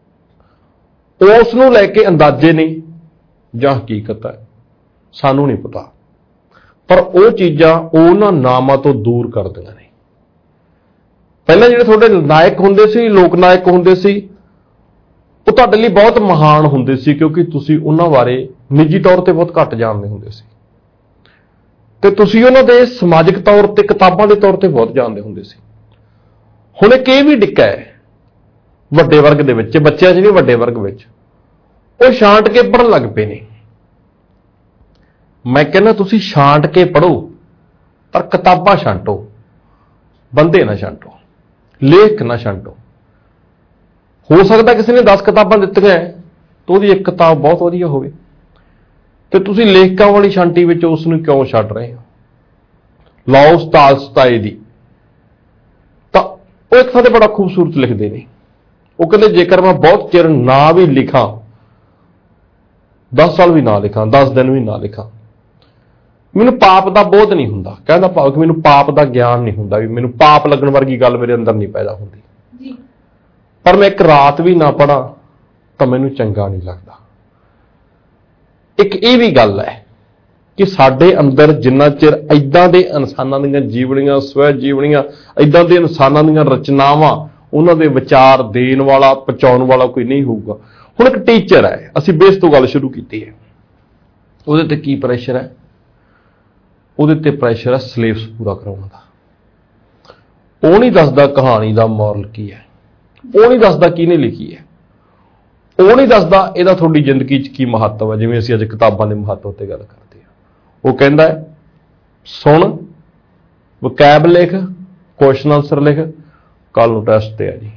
ਉਸ ਨੂੰ ਲੈ ਕੇ ਅੰਦਾਜ਼ੇ ਨੇ ਜਾਂ ਹਕੀਕਤ ਹੈ ਸਾਨੂੰ ਨਹੀਂ ਪਤਾ, ਪਰ ਉਹ ਚੀਜ਼ਾਂ ਉਹਨਾਂ ਨਾਮਾਂ ਤੋਂ ਦੂਰ ਕਰਦੀਆਂ ਨੇ। ਪਹਿਲਾਂ ਜਿਹੜੇ ਤੁਹਾਡੇ ਨਾਇਕ ਹੁੰਦੇ ਸੀ, ਲੋਕ ਨਾਇਕ ਹੁੰਦੇ ਸੀ, ਉਹ ਤੁਹਾਡੇ ਲਈ ਬਹੁਤ ਮਹਾਨ ਹੁੰਦੇ ਸੀ ਕਿਉਂਕਿ ਤੁਸੀਂ ਉਹਨਾਂ ਬਾਰੇ ਨਿੱਜੀ ਤੌਰ ਤੇ ਬਹੁਤ ਘੱਟ ਜਾਣਦੇ ਹੁੰਦੇ ਸੀ, ਤੇ ਤੁਸੀਂ ਉਹਨਾਂ ਦੇ ਸਮਾਜਿਕ ਤੌਰ ਤੇ ਕਿਤਾਬਾਂ ਦੇ ਤੌਰ ਤੇ ਬਹੁਤ ਜਾਣਦੇ ਹੁੰਦੇ ਸੀ। ਹੁਣ ਇੱਕ ਇਹ ਵੀ ਡਿੱਕਾ ਹੈ ਵੱਡੇ ਵਰਗ ਦੇ ਵਿੱਚ, ਬੱਚਿਆਂ 'ਚ ਨਹੀਂ ਵੱਡੇ ਵਰਗ ਵਿੱਚ, ਉਹ ਛਾਂਟ ਕੇ ਪੜ੍ਹਨ ਲੱਗ ਪਏ ਨੇ। ਮੈਂ ਕਹਿੰਦਾ ਤੁਸੀਂ ਛਾਂਟ ਕੇ ਪੜ੍ਹੋ ਪਰ ਕਿਤਾਬਾਂ ਛਾਂਟੋ, ਬੰਦੇ ਨਾ ਛਾਂਟੋ, ਲੇਖ ਨਾ ਛਾਂਟੋ। ਹੋ ਸਕਦਾ ਕਿਸੇ ਨੇ ਦਸ ਕਿਤਾਬਾਂ ਦਿੱਤੀਆਂ ਤਾਂ ਉਹਦੀ ਇੱਕ ਕਿਤਾਬ ਬਹੁਤ ਵਧੀਆ ਹੋਵੇ, ਤੇ ਤੁਸੀਂ ਲੇਖਕਾਂ ਵਾਲੀ ਛਾਂਟੀ ਵਿੱਚ ਉਸ ਨੂੰ ਕਿਉਂ ਛੱਡ ਰਹੇ ਹੋ। ਲਾਓਸ ਤਾਲਸਤਾਏ ਦੀ ਤਾਂ ਉਹ ਇੱਕ ਥਾਂ ਤੇ ਬੜਾ ਖੂਬਸੂਰਤ ਲਿਖਦੇ ਨੇ। ਉਹ ਕਹਿੰਦੇ ਜੇਕਰ ਮੈਂ ਬਹੁਤ ਚਿਰ ਨਾ ਵੀ ਲਿਖਾਂ, ਦਸ ਸਾਲ ਵੀ ਨਾ ਲਿਖਾਂ, ਦਸ ਦਿਨ ਵੀ ਨਾ ਲਿਖਾਂ, ਮੈਨੂੰ ਪਾਪ ਦਾ ਬੋਧ ਨਹੀਂ ਹੁੰਦਾ। ਕਹਿੰਦਾ ਭਾਵ ਕਿ ਮੈਨੂੰ ਪਾਪ ਦਾ ਗਿਆਨ ਨਹੀਂ ਹੁੰਦਾ, ਵੀ ਮੈਨੂੰ ਪਾਪ ਲੱਗਣ ਵਰਗੀ ਗੱਲ ਮੇਰੇ ਅੰਦਰ ਨਹੀਂ ਪੈਦਾ ਹੁੰਦੀ। ਪਰ ਮੈਂ ਇੱਕ ਰਾਤ ਵੀ ਨਾ ਪੜਾਂ ਤਾਂ ਮੈਨੂੰ ਚੰਗਾ ਨਹੀਂ ਲੱਗਦਾ। ਇੱਕ ਇਹ ਵੀ ਗੱਲ ਹੈ ਕਿ ਸਾਡੇ ਅੰਦਰ ਜਿੰਨਾ ਚਿਰ ਇਦਾਂ ਦੇ ਇਨਸਾਨਾਂ ਦੀਆਂ ਜੀਵਨੀਆਂ, ਸਵੈ ਜੀਵਨੀਆਂ, ਇਦਾਂ ਦੇ ਇਨਸਾਨਾਂ ਦੀਆਂ ਰਚਨਾਵਾਂ, ਉਹਨਾਂ ਦੇ ਵਿਚਾਰ ਦੇਣ ਵਾਲਾ, ਪਹੁੰਚਾਉਣ ਵਾਲਾ ਕੋਈ ਨਹੀਂ ਹੋਊਗਾ। ਹੁਣ ਇੱਕ ਟੀਚਰ ਹੈ, ਅਸੀਂ ਬੇਸ ਤੋਂ ਗੱਲ ਸ਼ੁਰੂ ਕੀਤੀ ਹੈ, ਉਹਦੇ ਤੇ ਕੀ ਪ੍ਰੈਸ਼ਰ ਹੈ? ਉਹਦੇ ਤੇ ਪ੍ਰੈਸ਼ਰ ਹੈ ਸਿਲੇਬਸ ਪੂਰਾ ਕਰਾਉਣ ਦਾ। ਉਹ ਨਹੀਂ ਦੱਸਦਾ ਕਹਾਣੀ ਦਾ ਮੋਰਲ ਕੀ ਹੈ, ਉਹ ਨਹੀਂ ਦੱਸਦਾ ਕਿਹਨੇ ਲਿਖੀ ਹੈ, ਉਹ ਨਹੀਂ ਦੱਸਦਾ ਇਹਦਾ ਤੁਹਾਡੀ ਜ਼ਿੰਦਗੀ 'ਚ ਕੀ ਮਹੱਤਵ ਹੈ। ਜਿਵੇਂ ਅਸੀਂ ਅੱਜ ਕਿਤਾਬਾਂ ਦੇ ਮਹੱਤਵ ਤੇ ਗੱਲ ਕਰਦੇ ਹਾਂ, ਉਹ ਕਹਿੰਦਾ ਹੈ ਸੁਣ, ਵਕੈਬ ਲਿਖ, ਕੁਐਸਚਨ ਆਨਸਰ ਲਿਖ, ਕੱਲ ਨੂੰ ਟੈਸਟ ਤੇ ਆ ਜੀ।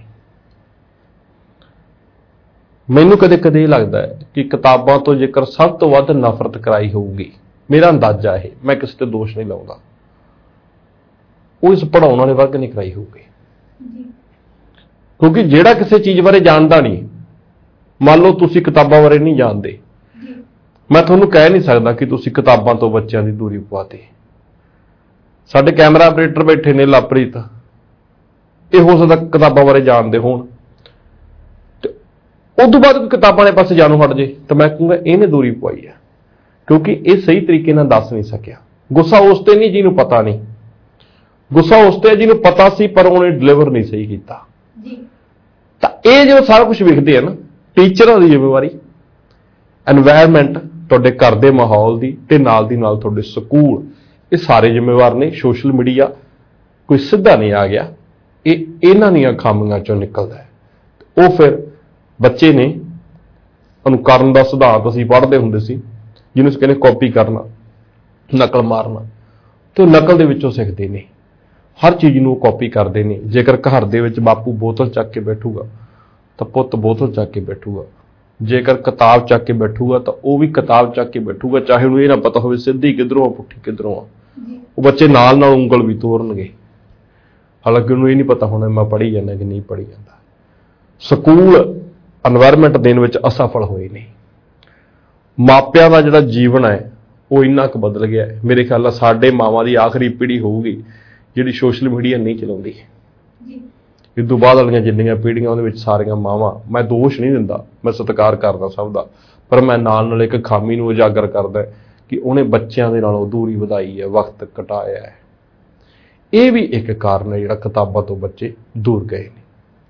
ਮੈਨੂੰ ਕਦੇ ਕਦੇ ਇਹ ਲੱਗਦਾ ਹੈ ਕਿ ਕਿਤਾਬਾਂ ਤੋਂ ਜੇਕਰ ਸਭ ਤੋਂ ਵੱਧ ਨਫ਼ਰਤ ਕਰਾਈ ਹੋਊਗੀ, ਮੇਰਾ ਅੰਦਾਜ਼ਾ ਇਹ, ਮੈਂ ਕਿਸੇ ਤੇ ਦੋਸ਼ ਨਹੀਂ ਲਾਉਂਦਾ, ਉਹ ਇਸ ਪੜ੍ਹਾਉਣ ਵਾਲੇ ਵਰਗ ਨੇ ਕਰਾਈ ਹੋਊਗੀ। ਕਿਉਂਕਿ ਜਿਹੜਾ ਕਿਸੇ ਚੀਜ਼ ਬਾਰੇ ਜਾਣਦਾ ਨਹੀਂ, ਮੰਨ ਲਓ ਤੁਸੀਂ ਕਿਤਾਬਾਂ ਬਾਰੇ ਨਹੀਂ ਜਾਣਦੇ, ਮੈਂ ਤੁਹਾਨੂੰ ਕਹਿ ਨਹੀਂ ਸਕਦਾ ਕਿ ਤੁਸੀਂ ਕਿਤਾਬਾਂ ਤੋਂ ਬੱਚਿਆਂ ਦੀ ਦੂਰੀ ਪਵਾਤੀ। ਸਾਡੇ ਕੈਮਰਾ ਆਪਰੇਟਰ ਬੈਠੇ ਨੇ ਲਵਪ੍ਰੀਤ, ਇਹ ਹੋ ਸਕਦਾ ਕਿਤਾਬਾਂ ਬਾਰੇ ਜਾਣਦੇ ਹੋਣ, ਤੇ ਉਸ ਤੋਂ ਬਾਅਦ ਕਿਤਾਬਾਂ ਦੇ ਪਾਸੇ ਜਾਣੋਂ ਹਟ ਜੇ ਤਾਂ ਮੈਂ ਕਹੂੰਗਾ ਇਹਨੇ ਦੂਰੀ ਪਵਾਈ ਹੈ, ਕਿਉਂਕਿ ਇਹ ਸਹੀ ਤਰੀਕੇ ਨਾਲ ਦੱਸ ਨਹੀਂ ਸਕਿਆ। ਗੁੱਸਾ ਉਸ ਤੇ ਨਹੀਂ ਜਿਹਨੂੰ ਪਤਾ ਨਹੀਂ, ਗੁੱਸਾ ਉਸ ਤੇ ਜਿਹਨੂੰ ਪਤਾ ਸੀ ਪਰ ਉਹਨੇ ਡਿਲੀਵਰ ਨਹੀਂ ਸਹੀ ਕੀਤਾ। ਤਾਂ ਇਹ ਜੋ ਸਾਰਾ ਕੁਝ ਵੇਖਦੇ ਆ ਨਾ, ਟੀਚਰਾਂ ਦੀ ਜ਼ਿੰਮੇਵਾਰੀ, ਐਨਵਾਇਰਨਮੈਂਟ, ਤੁਹਾਡੇ ਘਰ ਦੇ ਮਾਹੌਲ ਦੀ, ਤੇ ਨਾਲ ਦੀ ਨਾਲ ਤੁਹਾਡੇ ਸਕੂਲ, ਇਹ ਸਾਰੇ ਜ਼ਿੰਮੇਵਾਰ ਨੇ। ਸੋਸ਼ਲ ਮੀਡੀਆ ਕੋਈ ਸਿੱਧਾ ਨਹੀਂ ਆ ਗਿਆ, ਇਹ ਇਹਨਾਂ ਦੀਆਂ ਖਾਮੀਆਂ ਚੋਂ ਨਿਕਲਦਾ ਹੈ। ਉਹ ਫਿਰ ਬੱਚੇ ਨੇ ਅਨੁਕਰਨ ਦਾ ਸਿਧਾਂਤ ਅਸੀਂ ਪੜ੍ਹਦੇ ਹੁੰਦੇ ਸੀ, ਜਿਹਨੂੰ ਅਸੀਂ ਕਹਿੰਦੇ ਕਾਪੀ ਕਰਨਾ, ਨਕਲ ਮਾਰਨਾ, ਤੇ ਨਕਲ ਦੇ ਵਿੱਚੋਂ ਸਿੱਖਦੇ ਨੇ। ਹਰ ਚੀਜ਼ ਨੂੰ ਕਾਪੀ ਕਰਦੇ ਨੇ। ਜੇਕਰ ਘਰ ਦੇ ਵਿੱਚ ਬਾਪੂ ਬੋਤਲ ਚੱਕ ਕੇ ਬੈਠੂਗਾ ਤਾਂ ਪੁੱਤ ਬੋਤਲ ਚੱਕ ਕੇ ਬੈਠੂਗਾ, ਜੇਕਰ ਕਿਤਾਬ ਚੱਕ ਕੇ ਬੈਠੂਗਾ ਤਾਂ ਉਹ ਵੀ ਕਿਤਾਬ ਚੱਕ ਕੇ ਬੈਠੂਗਾ, ਚਾਹੇ ਉਹਨੂੰ ਇਹ ਨਾ ਪਤਾ ਹੋਵੇ ਸਿੱਧੀ ਕਿੱਧਰੋਂ ਆ ਪੁੱਠੀ ਕਿੱਧਰੋਂ ਆ। ਉਹ ਬੱਚੇ ਨਾਲ ਨਾਲ ਉਂਗਲ ਵੀ ਤੋਰਨਗੇ, ਹਾਲਾਂਕਿ ਉਹਨੂੰ ਇਹ ਨਹੀਂ ਪਤਾ ਹੋਣਾ ਮੈਂ ਪੜ੍ਹੀ ਜਾਂਦਾ ਕਿ ਨਹੀਂ ਪੜ੍ਹੀ ਜਾਂਦਾ। ਸਕੂਲ ਐਨਵਾਇਰਨਮੈਂਟ ਦੇਣ ਵਿੱਚ ਅਸਫਲ ਹੋਏ ਨੇ। ਮਾਪਿਆਂ ਦਾ ਜਿਹੜਾ ਜੀਵਨ ਹੈ ਉਹ ਇੰਨਾ ਕੁ ਬਦਲ ਗਿਆ ਹੈ। ਮੇਰੇ ਖਿਆਲ ਨਾਲ ਸਾਡੇ ਮਾਵਾਂ ਦੀ ਆਖਰੀ ਪੀੜ੍ਹੀ ਹੋਊਗੀ ਜਿਹੜੀ ਸੋਸ਼ਲ ਮੀਡੀਆ ਨਹੀਂ ਚਲਾਉਂਦੀ। ਇਸ ਤੋਂ ਬਾਅਦ ਵਾਲੀਆਂ ਜਿੰਨੀਆਂ ਪੀੜ੍ਹੀਆਂ ਉਹਦੇ ਵਿੱਚ ਸਾਰੀਆਂ ਮਾਵਾਂ, ਮੈਂ ਦੋਸ਼ ਨਹੀਂ ਦਿੰਦਾ, ਮੈਂ ਸਤਿਕਾਰ ਕਰਦਾ ਸਭ ਦਾ, ਪਰ ਮੈਂ ਨਾਲ ਨਾਲ ਇੱਕ ਖਾਮੀ ਨੂੰ ਉਜਾਗਰ ਕਰਦਾ ਕਿ ਉਹਨੇ ਬੱਚਿਆਂ ਦੇ ਨਾਲੋਂ ਦੂਰੀ ਵਧਾਈ ਹੈ, ਵਕਤ ਘਟਾਇਆ ਹੈ। ਇਹ ਵੀ ਇੱਕ ਕਾਰਨ ਹੈ ਜਿਹੜਾ ਕਿਤਾਬਾਂ ਤੋਂ ਬੱਚੇ ਦੂਰ ਗਏ ਨੇ।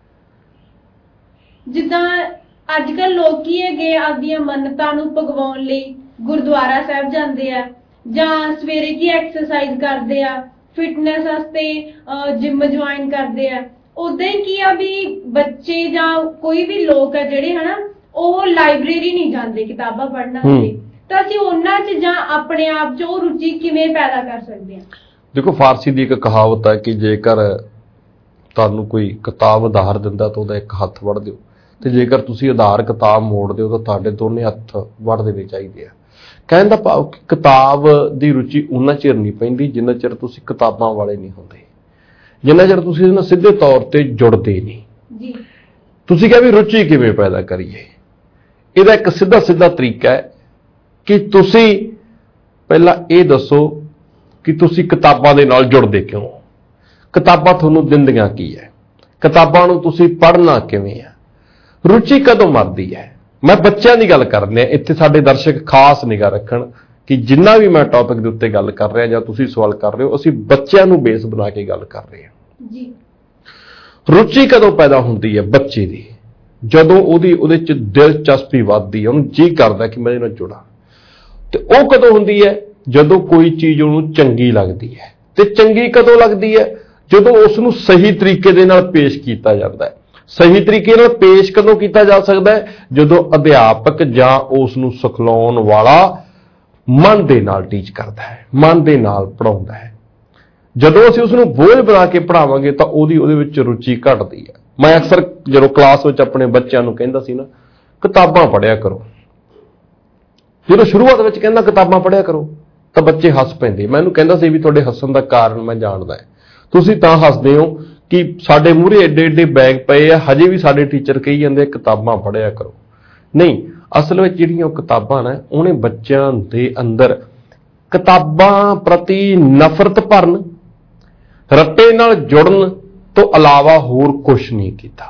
ਜਿੱਦਾਂ ਅੱਜ ਕੱਲ੍ਹ ਲੋਕੀ ਹੈਗੇ ਆਪਦੀਆਂ ਮੰਨਤਾਂ ਨੂੰ ਭਗਵਾਉਣ ਲਈ ਗੁਰਦੁਆਰਾ ਸਾਹਿਬ ਜਾਂਦੇ ਆ, ਜਾਂ ਸਵੇਰੇ ਕੀ ਐਕਸਰਸਾਈਜ਼ ਕਰਦੇ ਆ, ਫਿਟਨੈਸ ਵਾਸਤੇ ਜਿਮ ਜੁਆਇਨ ਕਰਦੇ ਆ। ਉਦਾਂ ਹੀ ਕੀ ਆ ਵੀ ਬੱਚੇ ਜਾਂ ਕੋਈ ਵੀ ਲੋਕ ਆ ਜਿਹੜੇ ਹਨਾ ਉਹ ਲਾਇਬ੍ਰੇਰੀ ਨਹੀਂ ਜਾਂਦੇ ਕਿਤਾਬਾਂ ਪੜ੍ਹਨ ਵਾਸਤੇ, ਤਾਂ ਅਸੀਂ ਉਹਨਾਂ 'ਚ ਜਾਂ ਆਪਣੇ ਆਪ 'ਚ ਉਹ ਰੁਚੀ ਕਿਵੇਂ ਪੈਦਾ ਕਰ ਸਕਦੇ ਹਾਂ? ਦੇਖੋ, ਫਾਰਸੀ ਦੀ ਇੱਕ ਕਹਾਵਤ ਹੈ ਕਿ ਜੇਕਰ ਤੁਹਾਨੂੰ ਕੋਈ ਕਿਤਾਬ ਉਧਾਰ ਦਿੰਦਾ ਤਾਂ ਉਹਦਾ ਇੱਕ ਹੱਥ ਵੜ ਦਿਓ, ਤੇ ਜੇਕਰ ਤੁਸੀਂ ਉਧਾਰ ਕਿਤਾਬ ਮੋੜ ਦਿਓ ਤਾਂ ਤੁਹਾਡੇ ਦੋਨੇ ਹੱਥ ਵੜ ਦੇਣੇ ਚਾਹੀਦੇ ਆ। ਕਹਿਣ ਦਾ ਭਾਵ ਕਿ ਕਿਤਾਬ ਦੀ ਰੁਚੀ ਉਨਾ ਚਿਰ ਨਹੀਂ ਪੈਂਦੀ ਜਿੰਨਾ ਚਿਰ ਤੁਸੀਂ ਕਿਤਾਬਾਂ ਵਾਲੇ ਨਹੀਂ ਹੁੰਦੇ, ਜਿੰਨਾ ਚਿਰ ਤੁਸੀਂ ਇਹਦੇ ਨਾਲ ਸਿੱਧੇ ਤੌਰ ਤੇ ਜੁੜਦੇ ਨਹੀਂ। ਤੁਸੀਂ ਕਿਹਾ ਵੀ ਰੁਚੀ ਕਿਵੇਂ ਪੈਦਾ ਕਰੀਏ? ਇਹਦਾ ਇੱਕ ਸਿੱਧਾ ਸਿੱਧਾ ਤਰੀਕਾ ਹੈ ਕਿ ਤੁਸੀਂ ਪਹਿਲਾਂ ਇਹ ਦੱਸੋ ਕਿ ਤੁਸੀਂ ਕਿਤਾਬਾਂ ਦੇ ਨਾਲ ਜੁੜਦੇ ਕਿਉਂ, ਕਿਤਾਬਾਂ ਤੁਹਾਨੂੰ ਦਿੰਦੀਆਂ ਕੀ ਹੈ, ਕਿਤਾਬਾਂ ਨੂੰ ਤੁਸੀਂ ਪੜ੍ਹਨਾ ਕਿਵੇਂ ਹੈ, ਰੁਚੀ ਕਦੋਂ ਮਰਦੀ ਹੈ। ਮੈਂ ਬੱਚਿਆਂ ਦੀ ਗੱਲ ਕਰ ਰਿਹਾ, ਇੱਥੇ ਸਾਡੇ ਦਰਸ਼ਕ ਖਾਸ ਨਿਗਾਹ ਰੱਖਣ ਕਿ ਜਿੰਨਾ ਵੀ ਮੈਂ ਟੌਪਿਕ ਦੇ ਉੱਤੇ ਗੱਲ ਕਰ ਰਿਹਾ ਜਾਂ ਤੁਸੀਂ ਸਵਾਲ ਕਰ ਰਹੇ ਹੋ, ਅਸੀਂ ਬੱਚਿਆਂ ਨੂੰ ਬੇਸ ਬਣਾ ਕੇ ਗੱਲ ਕਰ ਰਹੇ ਹਾਂ। ਜੀ, ਰੁਚੀ ਕਦੋਂ ਪੈਦਾ ਹੁੰਦੀ ਹੈ ਬੱਚੇ ਦੀ? ਜਦੋਂ ਉਹਦੀ ਉਹਦੇ 'ਚ ਦਿਲਚਸਪੀ ਵੱਧਦੀ ਹੈ, ਉਹਨੂੰ ਜੀ ਕਰਦਾ ਕਿ ਮੈਂ ਇਹਦੇ ਨਾਲ ਜੁੜਾਂ। ਤੇ ਉਹ ਕਦੋਂ ਹੁੰਦੀ ਹੈ? ਜਦੋਂ ਕੋਈ ਚੀਜ਼ ਉਹਨੂੰ ਚੰਗੀ ਲੱਗਦੀ ਹੈ। ਤੇ ਚੰਗੀ ਕਦੋਂ ਲੱਗਦੀ ਹੈ? ਜਦੋਂ ਉਸ ਨੂੰ ਸਹੀ ਤਰੀਕੇ ਦੇ ਨਾਲ ਪੇਸ਼ ਕੀਤਾ ਜਾਂਦਾ ਹੈ। ਸਹੀ ਤਰੀਕੇ ਨਾਲ ਪੇਸ਼ ਕਦੋਂ ਕੀਤਾ ਜਾ ਸਕਦਾ ਹੈ? ਜਦੋਂ ਅਧਿਆਪਕ ਜਾਂ ਉਸ ਨੂੰ ਸਿਖਲਾਉਣ ਵਾਲਾ ਮਨ ਦੇ ਨਾਲ ਟੀਚ ਕਰਦਾ ਹੈ, ਮਨ ਦੇ ਨਾਲ ਪੜ੍ਹਾਉਂਦਾ ਹੈ। ਜਦੋਂ ਅਸੀਂ ਉਸ ਨੂੰ ਬੋਝ ਬਣਾ ਕੇ ਪੜ੍ਹਾਵਾਂਗੇ ਤਾਂ ਉਹਦੀ ਉਹਦੇ ਵਿੱਚ ਰੁਚੀ ਘਟਦੀ ਹੈ। ਮੈਂ ਅਕਸਰ ਜਦੋਂ ਕਲਾਸ ਵਿੱਚ ਆਪਣੇ ਬੱਚਿਆਂ ਨੂੰ ਕਹਿੰਦਾ ਸੀ ਨਾ, ਕਿਤਾਬਾਂ ਪੜ੍ਹਿਆ ਕਰੋ, ਜਦੋਂ ਸ਼ੁਰੂਆਤ ਵਿੱਚ ਕਹਿੰਦਾ ਕਿਤਾਬਾਂ ਪੜ੍ਹਿਆ ਕਰੋ ਤਾਂ ਬੱਚੇ ਹੱਸ ਪੈਂਦੇ। ਮੈਂ ਇਹਨੂੰ ਕਹਿੰਦਾ ਸੀ ਵੀ ਤੁਹਾਡੇ ਹੱਸਣ ਦਾ ਕਾਰਨ ਮੈਂ ਜਾਣਦਾ ਹੈ, ਤੁਸੀਂ ਤਾਂ ਹੱਸਦੇ ਹੋ ਕਿ ਸਾਡੇ ਮੂਹਰੇ ਏਡੇ ਏਡੇ ਬੈਗ ਪਏ ਆ, ਹਜੇ ਵੀ ਸਾਡੇ ਟੀਚਰ ਕਹੀ ਜਾਂਦੇ ਕਿਤਾਬਾਂ ਪੜ੍ਹਿਆ ਕਰੋ। ਨਹੀਂ, ਅਸਲ ਵਿੱਚ ਜਿਹੜੀਆਂ ਉਹ ਕਿਤਾਬਾਂ ਨੇ ਉਹਨੇ ਬੱਚਿਆਂ ਦੇ ਅੰਦਰ ਕਿਤਾਬਾਂ ਪ੍ਰਤੀ ਨਫ਼ਰਤ ਭਰਨ, ਰੱਟੇ ਨਾਲ ਜੁੜਨ ਤੋਂ ਇਲਾਵਾ ਹੋਰ ਕੁਝ ਨਹੀਂ ਕੀਤਾ।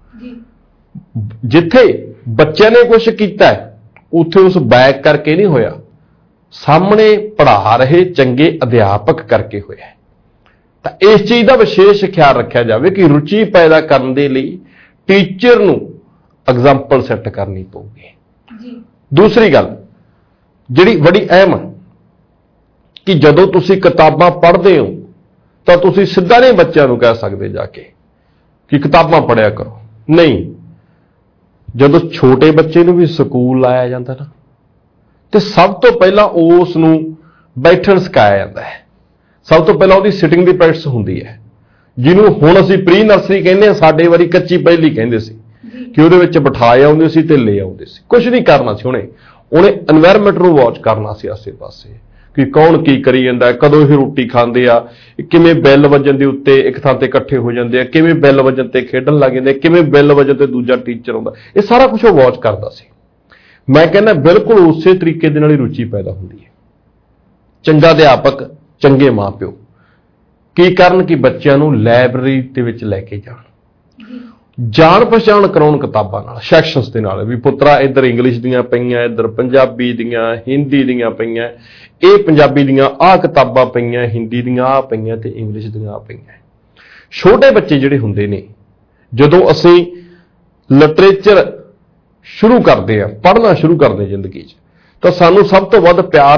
ਜਿੱਥੇ ਬੱਚਿਆਂ ਨੇ ਕੁਝ ਕੀਤਾ ਉੱਥੇ ਉਸ ਬੈਗ ਕਰਕੇ ਨਹੀਂ ਹੋਇਆ, ਸਾਹਮਣੇ ਪੜ੍ਹਾ ਰਹੇ ਚੰਗੇ ਅਧਿਆਪਕ ਕਰਕੇ ਹੋਇਆ। ਤਾਂ ਇਸ ਚੀਜ਼ ਦਾ ਵਿਸ਼ੇਸ਼ ਖਿਆਲ ਰੱਖਿਆ ਜਾਵੇ ਕਿ ਰੁਚੀ ਪੈਦਾ ਕਰਨ ਦੇ ਲਈ ਟੀਚਰ ਨੂੰ ਐਗਜ਼ਾਮਪਲ ਸੈੱਟ ਕਰਨੀ ਪਊਗੀ। ਦੂਸਰੀ ਗੱਲ ਜਿਹੜੀ ਬੜੀ ਅਹਿਮ ਹੈ ਕਿ ਜਦੋਂ ਤੁਸੀਂ ਕਿਤਾਬਾਂ ਪੜ੍ਹਦੇ ਹੋ ਤਾਂ ਤੁਸੀਂ ਸਿੱਧਾ ਨਹੀਂ ਬੱਚਿਆਂ ਨੂੰ ਕਹਿ ਸਕਦੇ ਜਾ ਕੇ ਕਿ ਕਿਤਾਬਾਂ ਪੜ੍ਹਿਆ ਕਰੋ। ਨਹੀਂ, ਜਦੋਂ ਛੋਟੇ ਬੱਚੇ ਨੂੰ ਵੀ ਸਕੂਲ ਲਾਇਆ ਜਾਂਦਾ ਨਾ, ਤੇ ਸਭ ਤੋਂ ਪਹਿਲਾਂ ਉਸ ਨੂੰ ਬੈਠਣ ਸਿਖਾਇਆ ਜਾਂਦਾ ਹੈ। ਸਭ ਤੋਂ ਪਹਿਲਾਂ ਉਹਦੀ ਸਿਟਿੰਗ ਦੀ ਪ੍ਰੈਕਟਿਸ ਹੁੰਦੀ ਹੈ, ਜਿਹਨੂੰ ਹੁਣ ਅਸੀਂ ਪ੍ਰੀ ਨਰਸਰੀ ਕਹਿੰਦੇ ਹਾਂ, ਸਾਡੇ ਵਾਰੀ ਕੱਚੀ ਪਹਿਲੀ ਕਹਿੰਦੇ ਸੀ ਕਿ ਉਹਦੇ ਵਿੱਚ ਬਿਠਾਏ ਆਉਂਦੇ ਸੀ ਤੇ ਲੈ ਆਉਂਦੇ ਸੀ। ਕੁਝ ਨਹੀਂ ਕਰਨਾ ਸੀ ਉਹਨੇ, ਉਹਨੇ এনवायरमेंट ਨੂੰ ਵਾਚ ਕਰਨਾ ਸੀ ਆਸੇ ਪਾਸੇ, ਕਿ ਕੌਣ ਕੀ ਕਰੀ ਜਾਂਦਾ, ਕਦੋਂ ਇਹ ਰੋਟੀ ਖਾਂਦੇ ਆ, ਕਿਵੇਂ ਬੈਲ ਵੱਜਣ ਦੇ ਉੱਤੇ ਇੱਕ ਥਾਂ ਤੇ ਇਕੱਠੇ ਹੋ ਜਾਂਦੇ ਆ, ਕਿਵੇਂ ਬੈਲ ਵੱਜਣ ਤੇ ਖੇਡਣ ਲੱਗ ਜਾਂਦੇ, ਕਿਵੇਂ ਬੈਲ ਵੱਜਣ ਤੇ ਦੂਜਾ ਟੀਚਰ ਆਉਂਦਾ, ਇਹ ਸਾਰਾ ਕੁਝ ਉਹ ਵਾਚ ਕਰਦਾ ਸੀ। ਮੈਂ ਕਹਿੰਦਾ ਬਿਲਕੁਲ ਉਸੇ ਤਰੀਕੇ ਦੇ ਨਾਲ ਹੀ ਰੁਚੀ ਪੈਦਾ ਹੁੰਦੀ ਹੈ। ਚੰਗਾ ਅਧਿਆਪਕ, ਚੰਗੇ ਮਾਂ ਪਿਓ ਕੀ ਕਰਨ ਕਿ ਬੱਚਿਆਂ ਨੂੰ ਲਾਇਬ੍ਰੇਰੀ ਦੇ ਵਿੱਚ ਲੈ ਕੇ ਜਾਣ, ਜਾਣ ਪਛਾਣ ਕਰਾਉਣ ਕਿਤਾਬਾਂ ਨਾਲ, ਸੈਕਸ਼ਨਸ ਦੇ ਨਾਲ, ਵੀ ਪੁੱਤਰਾ ਇੱਧਰ ਇੰਗਲਿਸ਼ ਦੀਆਂ ਪਈਆਂ, ਇੱਧਰ ਪੰਜਾਬੀ ਦੀਆਂ, ਹਿੰਦੀ ਦੀਆਂ ਪਈਆਂ, ਇਹ ਪੰਜਾਬੀ ਦੀਆਂ ਆਹ ਕਿਤਾਬਾਂ ਪਈਆਂ, ਹਿੰਦੀ ਦੀਆਂ ਆਹ ਪਈਆਂ ਤੇ ਇੰਗਲਿਸ਼ ਦੀਆਂ ਆਹ ਪਈਆਂ। ਛੋਟੇ ਬੱਚੇ ਜਿਹੜੇ ਹੁੰਦੇ ਨੇ, ਜਦੋਂ ਅਸੀਂ ਲਿਟਰੇਚਰ ਸ਼ੁਰੂ ਕਰਦੇ ਆ, ਪੜ੍ਹਨਾ ਸ਼ੁਰੂ ਕਰਦੇ ਜ਼ਿੰਦਗੀ 'ਚ, ਤਾਂ ਸਾਨੂੰ ਸਭ ਤੋਂ ਵੱਧ ਪਿਆਰ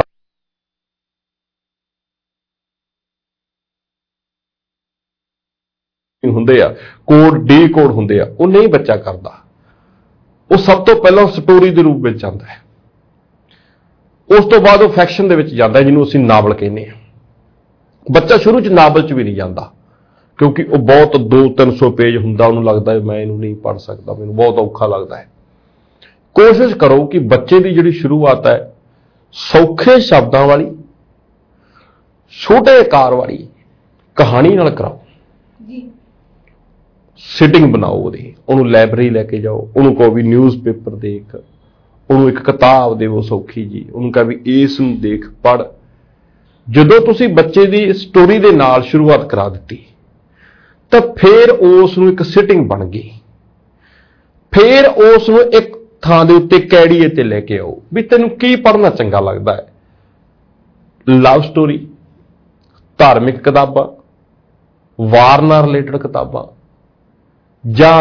ਹੁੰਦੇ ਆ, ਕੋਡ ਡੀ ਕੋਡ ਹੁੰਦੇ ਆ, ਉਹ ਨਹੀਂ ਬੱਚਾ ਕਰਦਾ। ਉਹ ਸਭ ਤੋਂ ਪਹਿਲਾਂ ਸਟੋਰੀ ਦੇ ਰੂਪ ਵਿੱਚ ਜਾਂਦਾ ਹੈ, ਉਸ ਤੋਂ ਬਾਅਦ ਉਹ ਫੈਕਸ਼ਨ ਦੇ ਵਿੱਚ ਜਾਂਦਾ, ਜਿਹਨੂੰ ਅਸੀਂ ਨਾਵਲ ਕਹਿੰਦੇ ਆ। ਬੱਚਾ ਸ਼ੁਰੂ 'ਚ ਨਾਵਲ 'ਚ ਵੀ ਨਹੀਂ ਜਾਂਦਾ, ਕਿਉਂਕਿ ਉਹ ਬਹੁਤ ਦੋ ਤਿੰਨ ਸੌ ਪੇਜ ਹੁੰਦਾ, ਉਹਨੂੰ ਲੱਗਦਾ ਹੈ ਮੈਂ ਇਹਨੂੰ ਨਹੀਂ ਪੜ੍ਹ ਸਕਦਾ, ਮੈਨੂੰ ਬਹੁਤ ਔਖਾ ਲੱਗਦਾ ਹੈ। ਕੋਸ਼ਿਸ਼ ਕਰੋ ਕਿ ਬੱਚੇ ਦੀ ਜਿਹੜੀ ਸ਼ੁਰੂਆਤ ਹੈ ਸੌਖੇ ਸ਼ਬਦਾਂ ਵਾਲੀ, ਛੋਟੇ ਆਕਾਰ ਵਾਲੀ ਕਹਾਣੀ ਨਾਲ ਕਰਾਓ। ਸਿਟਿੰਗ ਬਣਾਓ ਉਹਦੀ, ਉਹਨੂੰ ਲਾਇਬ੍ਰੇਰੀ ਲੈ ਕੇ ਜਾਓ, ਉਹਨੂੰ ਕਹੋ ਵੀ ਨਿਊਜ਼ਪੇਪਰ ਦੇਖ, ਉਹਨੂੰ ਇੱਕ ਕਿਤਾਬ ਦੇਵੋ ਸੌਖੀ ਜੀ, ਉਹਨੂੰ ਕਹੋ ਵੀ ਇਸ ਨੂੰ ਦੇਖ, ਪੜ੍ਹ। ਜਦੋਂ ਤੁਸੀਂ ਬੱਚੇ ਦੀ ਸਟੋਰੀ ਦੇ ਨਾਲ ਸ਼ੁਰੂਆਤ ਕਰਾ ਦਿੱਤੀ ਤਾਂ ਫਿਰ ਉਸ ਨੂੰ ਇੱਕ ਸਿਟਿੰਗ ਬਣ ਗਈ। ਫਿਰ ਉਸ ਨੂੰ ਇੱਕ ਥਾਂ ਦੇ ਉੱਤੇ ਕੈੜੀਏ ਤੇ ਲੈ ਕੇ ਆਓ ਵੀ ਤੈਨੂੰ ਕੀ ਪੜ੍ਹਨਾ ਚੰਗਾ ਲੱਗਦਾ ਹੈ। ਲਵ ਸਟੋਰੀ, ਧਾਰਮਿਕ ਕਿਤਾਬਾਂ, ਵਾਰ ਨਾਲ ਰਿਲੇਟਡ ਕਿਤਾਬਾਂ, ਜਾਂ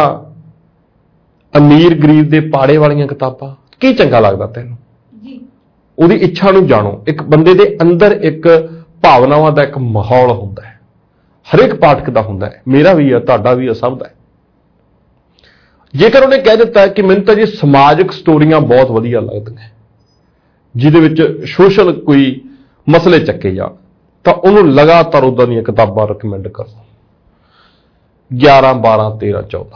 ਅਮੀਰ ਗਰੀਬ ਦੇ ਪਾੜੇ ਵਾਲੀਆਂ ਕਿਤਾਬਾਂ, ਕੀ ਚੰਗਾ ਲੱਗਦਾ ਤੈਨੂੰ? ਉਹਦੀ ਇੱਛਾ ਨੂੰ ਜਾਣੋ। ਇੱਕ ਬੰਦੇ ਦੇ ਅੰਦਰ ਇੱਕ ਭਾਵਨਾਵਾਂ ਦਾ ਇੱਕ ਮਾਹੌਲ ਹੁੰਦਾ ਹੈ, ਹਰੇਕ ਪਾਠਕ ਦਾ ਹੁੰਦਾ ਹੈ, ਮੇਰਾ ਵੀ ਹੈ, ਤੁਹਾਡਾ ਵੀ ਹੈ, ਸਭ ਦਾ ਹੈ। ਜੇਕਰ ਉਹਨੇ ਕਹਿ ਦਿੱਤਾ ਕਿ ਮੈਨੂੰ ਤਾਂ ਜੀ ਸਮਾਜਿਕ ਸਟੋਰੀਆਂ ਬਹੁਤ ਵਧੀਆ ਲੱਗਦੀਆਂ, ਜਿਹਦੇ ਵਿੱਚ ਸੋਸ਼ਲ ਕੋਈ ਮਸਲੇ ਚੱਕੇ ਜਾਣ, ਤਾਂ ਉਹਨੂੰ ਲਗਾਤਾਰ ਉਦਾਂ ਦੀਆਂ ਕਿਤਾਬਾਂ ਰਿਕਮੈਂਡ ਕਰੋ, ਗਿਆਰਾਂ ਬਾਰਾਂ ਤੇਰਾਂ ਚੌਦਾਂ।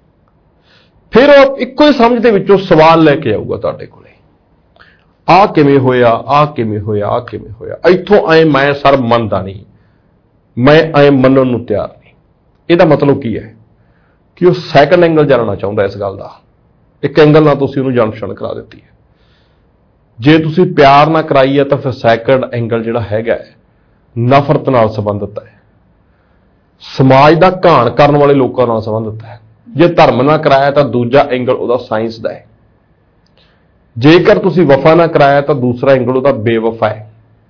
ਫਿਰ ਉਹ ਇੱਕੋ ਹੀ ਸਮਝ ਦੇ ਵਿੱਚੋਂ ਸਵਾਲ ਲੈ ਕੇ ਆਊਗਾ ਤੁਹਾਡੇ ਕੋਲੇ, ਆਹ ਕਿਵੇਂ ਹੋਇਆ, ਆਹ ਕਿਵੇਂ ਹੋਇਆ, ਆਹ ਕਿਵੇਂ ਹੋਇਆ, ਇੱਥੋਂ ਐ ਮੈਂ ਸਰ ਮੰਨਦਾ ਨਹੀਂ, ਮੈਂ ਐ ਮੰਨਣ ਨੂੰ ਤਿਆਰ ਨਹੀਂ। ਇਹਦਾ ਮਤਲਬ ਕੀ ਹੈ ਕਿ ਉਹ ਸੈਕੰਡ ਐਂਗਲ ਜਾਣਨਾ ਚਾਹੁੰਦਾ ਇਸ ਗੱਲ ਦਾ। ਇੱਕ ਐਂਗਲ ਨਾਲ ਤੁਸੀਂ ਉਹਨੂੰ ਜਾਣ ਪਛਾਣ ਕਰਾ ਦਿੱਤੀ ਹੈ। ਜੇ ਤੁਸੀਂ ਪਿਆਰ ਨਾਲ ਕਰਾਈ ਹੈ ਤਾਂ ਫਿਰ ਸੈਕੰਡ ਐਂਗਲ ਜਿਹੜਾ ਹੈਗਾ ਨਫ਼ਰਤ ਨਾਲ ਸੰਬੰਧਿਤ ਹੈ, ਸਮਾਜ ਦਾ ਘਾਣ ਕਰਨ ਵਾਲੇ ਲੋਕਾਂ ਨਾਲ ਸੰਬੰਧਿਤ ਹੈ। ਜੇ ਧਰਮ ਨਾਲ ਕਰਾਇਆ ਤਾਂ ਦੂਜਾ ਐਂਗਲ ਉਹਦਾ ਸਾਇੰਸ ਦਾ ਹੈ। ਜੇਕਰ ਤੁਸੀਂ ਵਫਾ ਨਾਲ ਕਰਾਇਆ ਤਾਂ ਦੂਸਰਾ ਐਂਗਲ ਉਹਦਾ ਬੇਵਫਾ ਹੈ।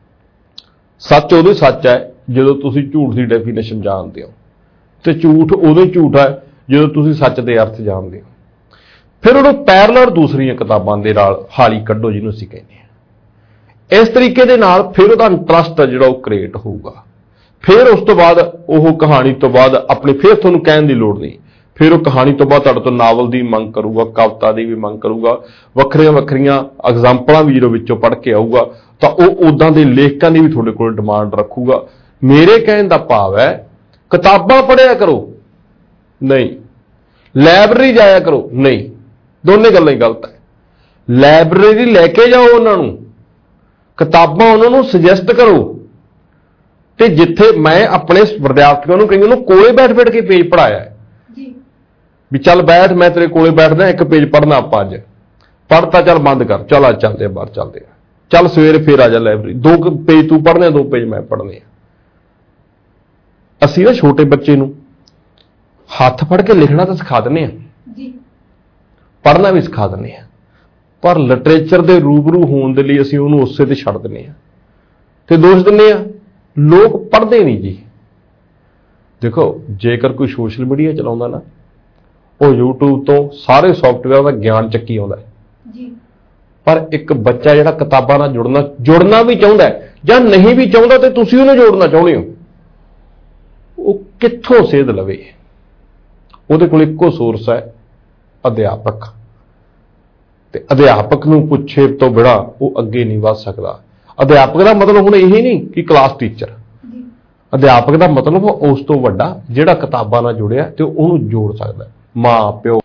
ਸੱਚ ਉਹਦੇ ਸੱਚ ਹੈ ਜਦੋਂ ਤੁਸੀਂ ਝੂਠ ਦੀ ਡੈਫੀਨੇਸ਼ਨ ਜਾਣਦੇ ਹੋ, ਤੇ ਝੂਠ ਉਦੋਂ ਝੂਠ ਹੈ ਜਦੋਂ ਤੁਸੀਂ ਸੱਚ ਦੇ ਅਰਥ ਜਾਣਦੇ ਹੋ। ਫਿਰ ਉਹਨੂੰ ਪੈਰਲਲ ਦੂਸਰੀਆਂ ਕਿਤਾਬਾਂ ਦੇ ਨਾਲ ਹਾਲੀ ਕੱਢੋ, ਜਿਹਨੂੰ ਅਸੀਂ ਕਹਿੰਦੇ ਹਾਂ। ਇਸ ਤਰੀਕੇ ਦੇ ਨਾਲ ਫਿਰ ਉਹਦਾ ਇੰਟਰਸਟ ਹੈ ਜਿਹੜਾ ਉਹ ਕ੍ਰੀਏਟ ਹੋਊਗਾ। ਫਿਰ ਉਸ ਤੋਂ ਬਾਅਦ ਉਹ ਕਹਾਣੀ ਤੋਂ ਬਾਅਦ ਆਪਣੀ ਫਿਰ ਤੁਹਾਨੂੰ ਕਹਿਣ ਦੀ ਲੋੜ ਨਹੀਂ, ਫਿਰ ਉਹ ਕਹਾਣੀ ਤੋਂ ਬਾਅਦ ਤੁਹਾਡੇ ਤੋਂ ਨਾਵਲ ਦੀ ਮੰਗ ਕਰੂਗਾ, ਕਵਿਤਾ ਦੀ ਵੀ ਮੰਗ ਕਰੂਗਾ, ਵੱਖਰੀਆਂ ਵੱਖਰੀਆਂ ਐਗਜ਼ਾਮਪਲਾਂ ਵੀ ਜਦੋਂ ਵਿੱਚੋਂ ਪੜ੍ਹ ਕੇ ਆਊਗਾ ਤਾਂ ਉਹ ਉਦਾਂ ਦੇ ਲੇਖਕਾਂ ਦੀ ਵੀ ਤੁਹਾਡੇ ਕੋਲ ਡਿਮਾਂਡ ਰੱਖੂਗਾ। ਮੇਰੇ ਕਹਿਣ ਦਾ ਭਾਵ ਹੈ ਕਿਤਾਬਾਂ ਪੜ੍ਹਿਆ ਕਰੋ ਨਹੀਂ, ਲਾਇਬ੍ਰੇਰੀ ਜਾਇਆ ਕਰੋ ਨਹੀਂ, ਦੋਨੇ ਗੱਲਾਂ ਹੀ ਗਲਤ ਹੈ। ਲਾਇਬ੍ਰੇਰੀ ਲੈ ਕੇ ਜਾਓ ਉਹਨਾਂ ਨੂੰ, ਕਿਤਾਬਾਂ ਉਹਨਾਂ ਨੂੰ ਸੁਜੈਸਟ ਕਰੋ, ਤੇ ਜਿੱਥੇ ਮੈਂ ਆਪਣੇ ਵਿਦਿਆਰਥੀਆਂ ਨੂੰ ਕਹਿੰਦਾ ਉਹਨੂੰ ਕੋਲੇ ਬੈਠ ਬੈਠ ਕੇ ਪੇਜ ਪੜ੍ਹਾਇਆ ਹੈ ਵੀ ਚੱਲ ਬੈਠ, ਮੈਂ ਤੇਰੇ ਕੋਲੇ ਬੈਠਦਾ, ਇੱਕ ਪੇਜ ਪੜ੍ਹਨਾ ਆਪਾਂ ਅੱਜ, ਪੜ੍ਹਤਾ ਚੱਲ ਬੰਦ ਕਰ, ਚੱਲ ਅੱਜ ਚੱਲਦੇ ਆ ਬਾਹਰ, ਚੱਲਦੇ ਆ, ਚੱਲ ਸਵੇਰੇ ਫੇਰ ਆ ਜਾ ਲਾਇਬ੍ਰੇਰੀ, ਦੋ ਪੇਜ ਤੂੰ ਪੜ੍ਹਨੇ, ਦੋ ਪੇਜ ਮੈਂ ਪੜ੍ਹਨੇ ਆ। ਅਸੀਂ ਨਾ ਛੋਟੇ ਬੱਚੇ ਨੂੰ ਹੱਥ ਫੜ ਕੇ ਲਿਖਣਾ ਤਾਂ ਸਿਖਾ ਦਿੰਦੇ ਆ, ਪੜ੍ਹਨਾ ਵੀ ਸਿਖਾ ਦਿੰਦੇ ਆ, ਪਰ ਲਿਟਰੇਚਰ ਦੇ ਰੂਬਰੂ ਹੋਣ ਦੇ ਲਈ ਅਸੀਂ ਉਹਨੂੰ ਉਸੇ ਤੇ ਛੱਡ ਦਿੰਦੇ ਆ ਤੇ ਦੋਸ਼ ਦਿੰਦੇ ਆ ਲੋਕ ਪੜ੍ਹਦੇ ਨਹੀਂ ਜੀ। ਦੇਖੋ, ਜੇਕਰ ਕੋਈ ਸੋਸ਼ਲ ਮੀਡੀਆ ਚਲਾਉਂਦਾ ਨਾ, ਉਹ YouTube ਤੋਂ ਸਾਰੇ ਸੌਫਟਵੇਅਰ ਦਾ ਗਿਆਨ ਚੱਕੀ ਆਉਂਦਾ ਹੈ, ਪਰ ਇੱਕ ਬੱਚਾ ਜਿਹੜਾ ਕਿਤਾਬਾਂ ਨਾਲ ਜੁੜਨਾ ਜੁੜਨਾ ਵੀ ਚਾਹੁੰਦਾ ਜਾਂ ਨਹੀਂ ਵੀ ਚਾਹੁੰਦਾ ਤੇ ਤੁਸੀਂ ਉਹਨੂੰ ਜੋੜਨਾ ਚਾਹੁੰਦੇ ਹੋ, ਉਹ ਕਿੱਥੋਂ ਸੇਧ ਲਵੇ? ਉਹਦੇ ਕੋਲ ਇੱਕੋ ਸੋਰਸ ਹੈ, ਅਧਿਆਪਕ, ਤੇ ਅਧਿਆਪਕ ਨੂੰ ਪੁੱਛੇ ਤੋਂ ਬਿਨਾਂ ਉਹ ਅੱਗੇ ਨਹੀਂ ਵੱਧ ਸਕਦਾ। ਅਧਿਆਪਕ ਦਾ ਮਤਲਬ ਹੁਣ ਇਹ ਨਹੀਂ ਕਿ ਕਲਾਸ ਟੀਚਰ, ਅਧਿਆਪਕ ਦਾ ਮਤਲਬ ਉਸ ਤੋਂ ਵੱਡਾ ਜਿਹੜਾ ਕਿਤਾਬਾਂ ਨਾਲ ਜੁੜਿਆ ਤੇ ਉਹਨੂੰ ਜੋੜ ਸਕਦਾ, ਮਾਂ ਪਿਓ।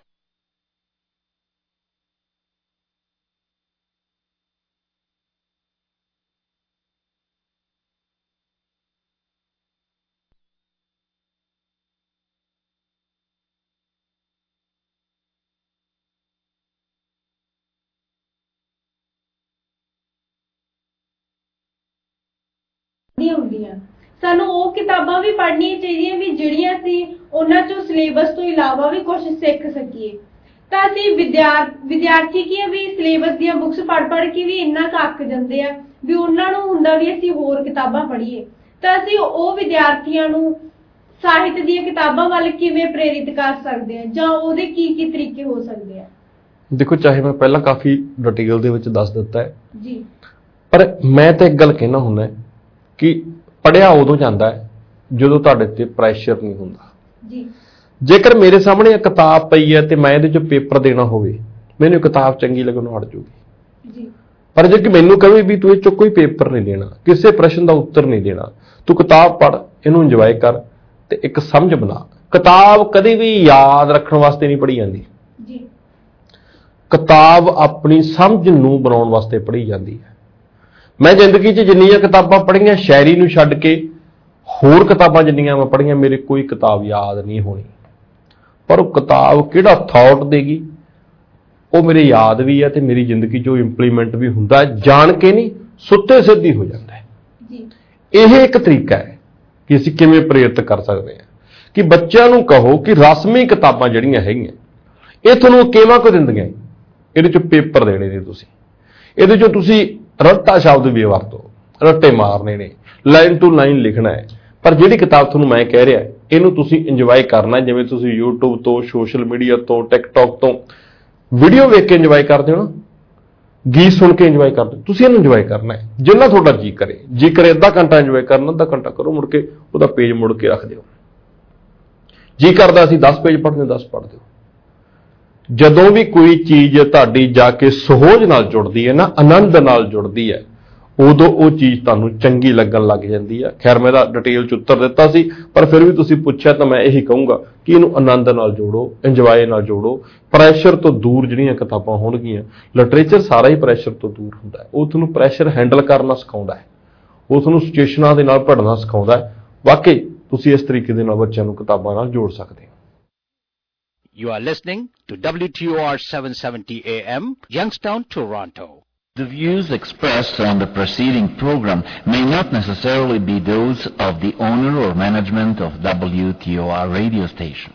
ਹੁੰਦੀਆਂ। ਸਾਨੂੰ ਉਹ ਕਿਤਾਬਾਂ ਵੀ ਪੜ੍ਹਨੀਆਂ ਚਾਹੀਦੀਆਂ ਵੀ ਜਿਹੜੀਆਂ ਅਸੀਂ ਉਹਨਾਂ ਚੋਂ ਸਿਲੇਬਸ ਤੋਂ ਇਲਾਵਾ ਵੀ ਕੁਝ ਸਿੱਖ ਸਕੀਏ। ਤਾਂ ਅਸੀਂ ਵਿਦਿਆਰ ਵਿਦਿਆਰਥੀ ਕੀ ਆ ਵੀ ਸਿਲੇਬਸ ਦੀਆਂ ਬੁੱਕਸ ਪੜ੍ਹ ਪੜ੍ਹ ਕੇ ਵੀ ਇੰਨਾ ਕੁ ਅੱਕ ਜਾਂਦੇ ਆ ਵੀ ਉਹਨਾਂ ਨੂੰ ਹੁੰਦਾ ਵੀ ਅਸੀਂ ਹੋਰ ਕਿਤਾਬਾਂ ਪੜ੍ਹੀਏ। ਤਾਂ ਅਸੀਂ ਉਹ ਵਿਦਿਆਰਥੀਆਂ ਨੂੰ ਸਾਹਿਤ ਦੀਆਂ ਕਿਤਾਬਾਂ ਵੱਲ ਕਿਵੇਂ ਪ੍ਰੇਰਿਤ ਕਰ ਸਕਦੇ ਆ ਜਾਂ ਉਹਦੇ ਕੀ ਕੀ ਤਰੀਕੇ ਹੋ ਸਕਦੇ ਆ? ਦੇਖੋ, ਚਾਹੇ ਮੈਂ ਪਹਿਲਾਂ ਕਾਫੀ ਡਿਟੇਲ ਦੇ ਵਿੱਚ ਦੱਸ ਦਿੱਤਾ ਹੈ ਜੀ, ਪਰ ਮੈਂ ਤਾਂ ਇੱਕ ਗੱਲ ਕਹਿਣਾ ਹੁੰਦਾ ਕਿ ਪੜ੍ਹਿਆ ਉਦੋਂ ਜਾਂਦਾ ਹੈ ਜਦੋਂ ਤੁਹਾਡੇ ਤੇ ਪ੍ਰੈਸ਼ਰ ਨਹੀਂ ਹੁੰਦਾ ਜੀ। ਜੇਕਰ ਮੇਰੇ ਸਾਹਮਣੇ ਇੱਕ ਕਿਤਾਬ ਪਈ ਹੈ ਤੇ ਮੈਂ ਇਹਦੇ ਚੋਂ ਪੇਪਰ ਦੇਣਾ ਹੋਵੇ, ਮੈਨੂੰ ਕਿਤਾਬ ਚੰਗੀ ਲੱਗਣ ਨੂੰ ਹਟ ਜੂਗੀ ਜੀ। ਪਰ ਜੇ ਕਿ ਮੈਨੂੰ ਕਹੇ ਵੀ ਤੂੰ ਇਹ ਚੋਂ ਕੋਈ ਪੇਪਰ ਨਹੀਂ ਦੇਣਾ, ਕਿਸੇ ਪ੍ਰਸ਼ਨ ਦਾ ਉੱਤਰ ਨਹੀਂ ਦੇਣਾ, ਤੂੰ ਕਿਤਾਬ ਪੜ੍ਹ, ਇਹਨੂੰ ਇੰਜੋਏ ਕਰ ਤੇ ਇੱਕ ਸਮਝ ਬਣਾ। ਕਿਤਾਬ ਕਦੇ ਵੀ ਯਾਦ ਰੱਖਣ ਵਾਸਤੇ ਨਹੀਂ ਪੜ੍ਹੀ ਜਾਂਦੀ ਜੀ, ਕਿਤਾਬ ਆਪਣੀ ਸਮਝ ਨੂੰ ਬਣਾਉਣ ਵਾਸਤੇ ਪੜ੍ਹੀ ਜਾਂਦੀ ਹੈ। ਮੈਂ ਜ਼ਿੰਦਗੀ 'ਚ ਜਿੰਨੀਆਂ ਕਿਤਾਬਾਂ ਪੜ੍ਹੀਆਂ, ਸ਼ਾਇਰੀ ਨੂੰ ਛੱਡ ਕੇ ਹੋਰ ਕਿਤਾਬਾਂ ਜਿੰਨੀਆਂ ਮੈਂ ਪੜ੍ਹੀਆਂ, ਮੇਰੇ ਕੋਈ ਕਿਤਾਬ ਯਾਦ ਨਹੀਂ ਹੋਣੀ। ਪਰ ਉਹ ਕਿਤਾਬ ਕਿਹੜਾ ਥਾਟ ਦੇਗੀ ਉਹ ਮੇਰੇ ਯਾਦ ਵੀ ਹੈ ਤੇ ਮੇਰੀ ਜ਼ਿੰਦਗੀ 'ਚ ਉਹ ਇੰਪਲੀਮੈਂਟ ਵੀ ਹੁੰਦਾ, ਜਾਣ ਕੇ ਨਹੀਂ, ਸੁੱਤੇ ਸਿੱਧੀ ਹੋ ਜਾਂਦਾ ਹੈ ਜੀ। ਇਹ ਇੱਕ ਤਰੀਕਾ ਹੈ ਕਿ ਅਸੀਂ ਕਿਵੇਂ ਪ੍ਰੇਰਿਤ ਕਰ ਸਕਦੇ ਹਾਂ ਕਿ ਬੱਚਿਆਂ ਨੂੰ ਕਹੋ ਕਿ ਰਸਮੀ ਕਿਤਾਬਾਂ ਜਿਹੜੀਆਂ ਹੈਗੀਆਂ ਇਹ ਤੁਹਾਨੂੰ ਕਿਵੇਂ ਕੁ ਦਿੰਦੀਆਂ, ਇਹਦੇ 'ਚੋਂ ਪੇਪਰ ਦੇਣੇ ਨੇ ਤੁਸੀਂ, ਇਹਦੇ 'ਚੋਂ ਤੁਸੀਂ ਰੱਟਾ ਸ਼ਬਦ ਵੀ ਵਰਤੋ, ਰੱਟੇ ਮਾਰਨੇ ਨੇ, ਲਾਈਨ ਟੂ ਲਾਈਨ ਲਿਖਣਾ ਹੈ। ਪਰ ਜਿਹੜੀ ਕਿਤਾਬ ਤੁਹਾਨੂੰ ਮੈਂ ਕਹਿ ਰਿਹਾ ਇਹਨੂੰ ਤੁਸੀਂ ਇੰਜੋਏ ਕਰਨਾ, ਜਿਵੇਂ ਤੁਸੀਂ YouTube ਤੋਂ, ਸੋਸ਼ਲ ਮੀਡੀਆ ਤੋਂ, ਟਿਕਟੌਕ ਤੋਂ ਵੀਡੀਓ ਵੇਖ ਕੇ ਇੰਜੋਏ ਕਰਦੇ ਹੋ ਨਾ, ਗੀਤ ਸੁਣ ਕੇ ਇੰਜੋਏ ਕਰਦੇ ਹੋ, ਤੁਸੀਂ ਇਹਨੂੰ ਇੰਜੋਏ ਕਰਨਾ ਹੈ ਜਿੰਨਾ ਤੁਹਾਡਾ ਜੀ ਕਰੇ। ਜੀ ਕਰੇ ਅੱਧਾ ਘੰਟਾ ਇੰਜੋਏ ਕਰਨਾ, ਅੱਧਾ ਘੰਟਾ ਕਰੋ, ਮੁੜ ਕੇ ਉਹਦਾ ਪੇਜ ਮੁੜ ਕੇ ਰੱਖ ਦਿਓ। ਜੀ ਕਰਦਾ ਅਸੀਂ ਦਸ ਪੇਜ ਪੜ੍ਹਦੇ, ਦਸ ਪੜ੍ਹ ਦਿਓ। ਜਦੋਂ ਵੀ ਕੋਈ ਚੀਜ਼ ਤੁਹਾਡੀ ਜਾ ਕੇ ਸੋਹਜ ਨਾਲ ਜੁੜਦੀ ਹੈ ਨਾ, ਆਨੰਦ ਨਾਲ ਜੁੜਦੀ ਹੈ, ਉਦੋਂ ਉਹ ਚੀਜ਼ ਤੁਹਾਨੂੰ ਚੰਗੀ ਲੱਗਣ ਲੱਗ ਜਾਂਦੀ ਹੈ। ਖੈਰ ਮੈਂ ਤਾਂ ਡਿਟੇਲ 'ਚ ਉੱਤਰ ਦਿੱਤਾ ਸੀ, ਪਰ ਫਿਰ ਵੀ ਤੁਸੀਂ ਪੁੱਛਿਆ ਤਾਂ ਮੈਂ ਇਹੀ ਕਹੂੰਗਾ ਕਿ ਇਹਨੂੰ ਆਨੰਦ ਨਾਲ ਜੋੜੋ, ਇੰਜੋਏ ਨਾਲ ਜੋੜੋ। ਪ੍ਰੈਸ਼ਰ ਤੋਂ ਦੂਰ ਜਿਹੜੀਆਂ ਕਿਤਾਬਾਂ ਹੋਣਗੀਆਂ, ਲਿਟਰੇਚਰ ਸਾਰਾ ਹੀ ਪ੍ਰੈਸ਼ਰ ਤੋਂ ਦੂਰ ਹੁੰਦਾ ਹੈ। ਉਹ ਤੁਹਾਨੂੰ ਪ੍ਰੈਸ਼ਰ ਹੈਂਡਲ ਕਰਨਾ ਸਿਖਾਉਂਦਾ ਹੈ, ਉਹ ਤੁਹਾਨੂੰ ਸਿਚੁਏਸ਼ਨਾਂ ਦੇ ਨਾਲ ਭਿੜਨਾ ਸਿਖਾਉਂਦਾ ਹੈ। ਵਾਕਈ ਤੁਸੀਂ ਇਸ ਤਰੀਕੇ ਦੇ ਨਾਲ ਬੱਚਿਆਂ ਨੂੰ ਕਿਤਾਬਾਂ ਨਾਲ ਜੋੜ ਸਕਦੇ ਹੋ। You are listening to W T O R seven seventy A M, Youngstown, Toronto. The views expressed on the preceding program may not necessarily be those of the owner or management of W T O R radio station.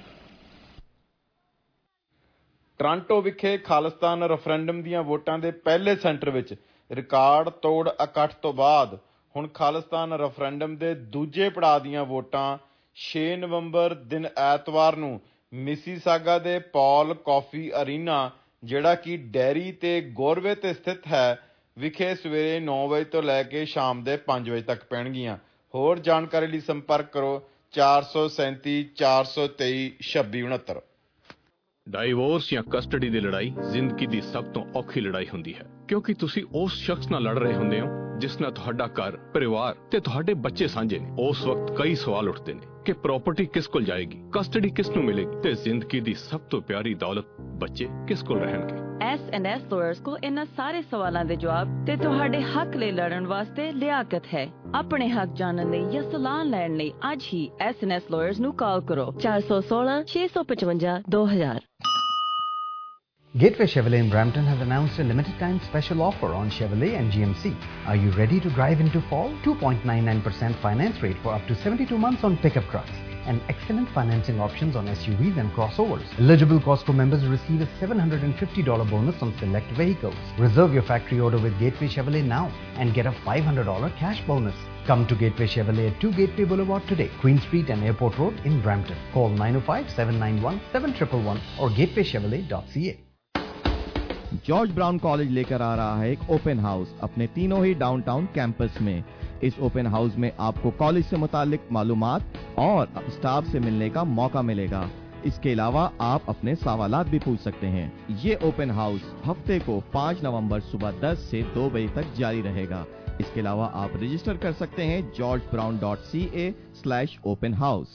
Toronto ਵਿਖੇ Khalistan referendum ਦੀਆਂ ਵੋਟਾਂ ਦੇ ਪਹਿਲੇ centre ਵਿੱਚ record ਤੋੜ ਇਕੱਠ ਤੋਂ ਬਾਅਦ ਹੁਣ ਖਾਲਿਸਤਾਨ ਰੈਫਰੈਂਡਮ ਦੇ ਦੂਜੇ ਪੜਾਅ ਦੀਆਂ ਵੋਟਾਂ ਛੇ ਨਵੰਬਰ ਦਿਨ ਐਤਵਾਰ ਨੂੰ ਮਿਸੀਸਾਗਾ ਦੇ ਪੌਲ ਕਾਫੀ ਅਰੀਨਾ, ਜਿਹੜਾ ਕਿ ਡੈਰੀ ਤੇ ਗੋਰਵੇ ਤੇ ਸਥਿਤ ਹੈ, ਵਿਖੇ ਸਵੇਰੇ ਨੌ ਵਜੇ ਤੋਂ ਲੈ ਕੇ ਸ਼ਾਮ ਦੇ ਪੰਜ ਵਜੇ ਤੱਕ ਪੈਣਗੀਆਂ। ਹੋਰ ਜਾਣਕਾਰੀ ਲਈ ਸੰਪਰਕ ਕਰੋ ਚਾਰ ਸੌ ਸੈਂਤੀ ਚਾਰ ਸੌ ਤੇਈ ਛੱਬੀ ਉਣੱਤਰ। ਡਾਈਵੋਰਸ ਜਾਂ ਕਸਟਡੀ ਦੀ ਲੜਾਈ ਜ਼ਿੰਦਗੀ ਦੀ ਸਭ ਤੋਂ ਔਖੀ ਲੜਾਈ ਹੁੰਦੀ ਹੈ, ਕਿਉਂਕਿ ਤੁਸੀਂ ਉਸ ਸ਼ਖਸ ਨਾਲ ਲੜ ਰਹੇ ਹੁੰਦੇ ਹੋ ਜਿਸ ਨਾਲ ਤੁਹਾਡਾ ਘਰ, ਪਰਿਵਾਰ ਤੇ ਤੁਹਾਡੇ ਬੱਚੇ ਸਾਂਝੇ ਨੇ। ਉਸ ਵਕਤ ਕਈ ਸਵਾਲ ਉੱਠਦੇ ਨੇ ਕਿ ਪ੍ਰਾਪਰਟੀ ਕਿਸ ਕੋਲ ਜਾਏਗੀ, ਕਸਟਡੀ ਕਿਸ ਨੂੰ ਮਿਲੇਗੀ ਤੇ ਜ਼ਿੰਦਗੀ ਦੀ ਸਭ ਤੋਂ ਪਿਆਰੀ ਦੌਲਤ ਬੱਚੇ ਕਿਸ ਕੋਲ ਰਹਿਣਗੇ। ਐਸ ਐਂਡ ਐਸ ਲਾਇਰਸ ਕੋਲ ਇਹਨਾਂ ਸਾਰੇ ਸਵਾਲਾਂ ਦੇ ਜਵਾਬ ਤੇ ਤੁਹਾਡੇ ਹੱਕ ਲਈ ਲੜਨ ਵਾਸਤੇ ਲਿਆਕਤ ਹੈ। ਆਪਣੇ ਹੱਕ ਜਾਣਨ ਲਈ ਜਾਂ ਸਲਾਹ ਲੈਣ ਲਈ ਅੱਜ ਹੀ ਐਸ ਐਂਡ ਐਸ ਲਾਇਰਸ ਨੂੰ ਕਾਲ ਕਰੋ ਚਾਰ ਸੌ ਸੋਲਾਂ ਛੇ ਸੌ ਪਚਵੰਜਾ ਦੋ ਹਜ਼ਾਰ। Gateway Chevrolet in Brampton has announced a limited time special offer on Chevrolet and G M C. Are you ready to drive into fall? two point nine nine percent finance rate for up to seventy-two months on pickup trucks and excellent financing options on S U Vs and crossovers. Eligible Costco members receive a seven hundred fifty dollars bonus on select vehicles. Reserve your factory order with Gateway Chevrolet now and get a five hundred dollars cash bonus. Come to Gateway Chevrolet at two Gateway Boulevard today, Queen Street and Airport Road in Brampton. Call nine oh five, seven nine one, seven one one one or gateway chevrolet dot c a. George Brown college लेकर आ रहा है एक open house अपने तीनों ही downtown campus में। इस open house में आपको कॉलेज से मुतालिक मालूमात और स्टाफ से मिलने का मौका मिलेगा। इसके अलावा आप अपने सवालात भी पूछ सकते हैं। ये ओपन हाउस हफ्ते को पाँच नवंबर सुबह दस से दो बजे तक जारी रहेगा। इसके अलावा आप रजिस्टर कर सकते हैं George Brown dot C A slash open house.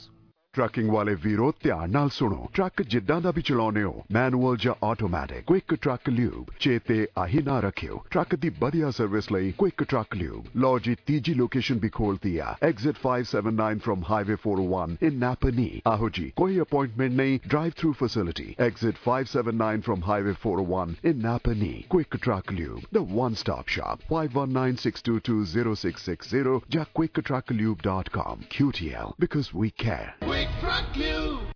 Trucking ਵਾਲੇ ਵੀਰੋ ਧਿਆਨ ਨਾਲ ਸੁਣੋ। ਟਰੱਕ ਜਿੱਦਾਂ ਦਾ ਵੀ ਚਲਾਉਨੇ ਹੋ, ਮੈਨੂਅਲ ਜਾਂ ਆਟੋਮੈਟਿਕ, ਕੁਇਕ ਟਰੱਕ ਲਿਊਬ ਚੇਤੇ ਆਹੀ ਨਾ ਰੱਖਿਓ। ਟਰੱਕ ਦੀ ਵਧੀਆ ਸਰਵਿਸ ਲਈ ਕੁਇਕ ਟਰੱਕ ਲਿਊਬ। ਲਓ ਜੀ ਤੀਜੀ ਲੋਕੇਸ਼ਨ ਵੀ ਖੋਲਤੀ ਆ, exit five seventy-nine from Highway four oh one in Napanee। ਆਹੋ ਜੀ, ਕੋਈ ਅਪਾਇੰਟਮੈਂਟ ਨਹੀਂ, drive through facility. Exit five seventy-nine from Highway four oh one in Napanee। Quick Truck Lube, the one-stop shop। five one nine, six two two, zero six six zero ਜਾਂ quick truck lube dot com। Q T L, because we care। Quick Truck Lube.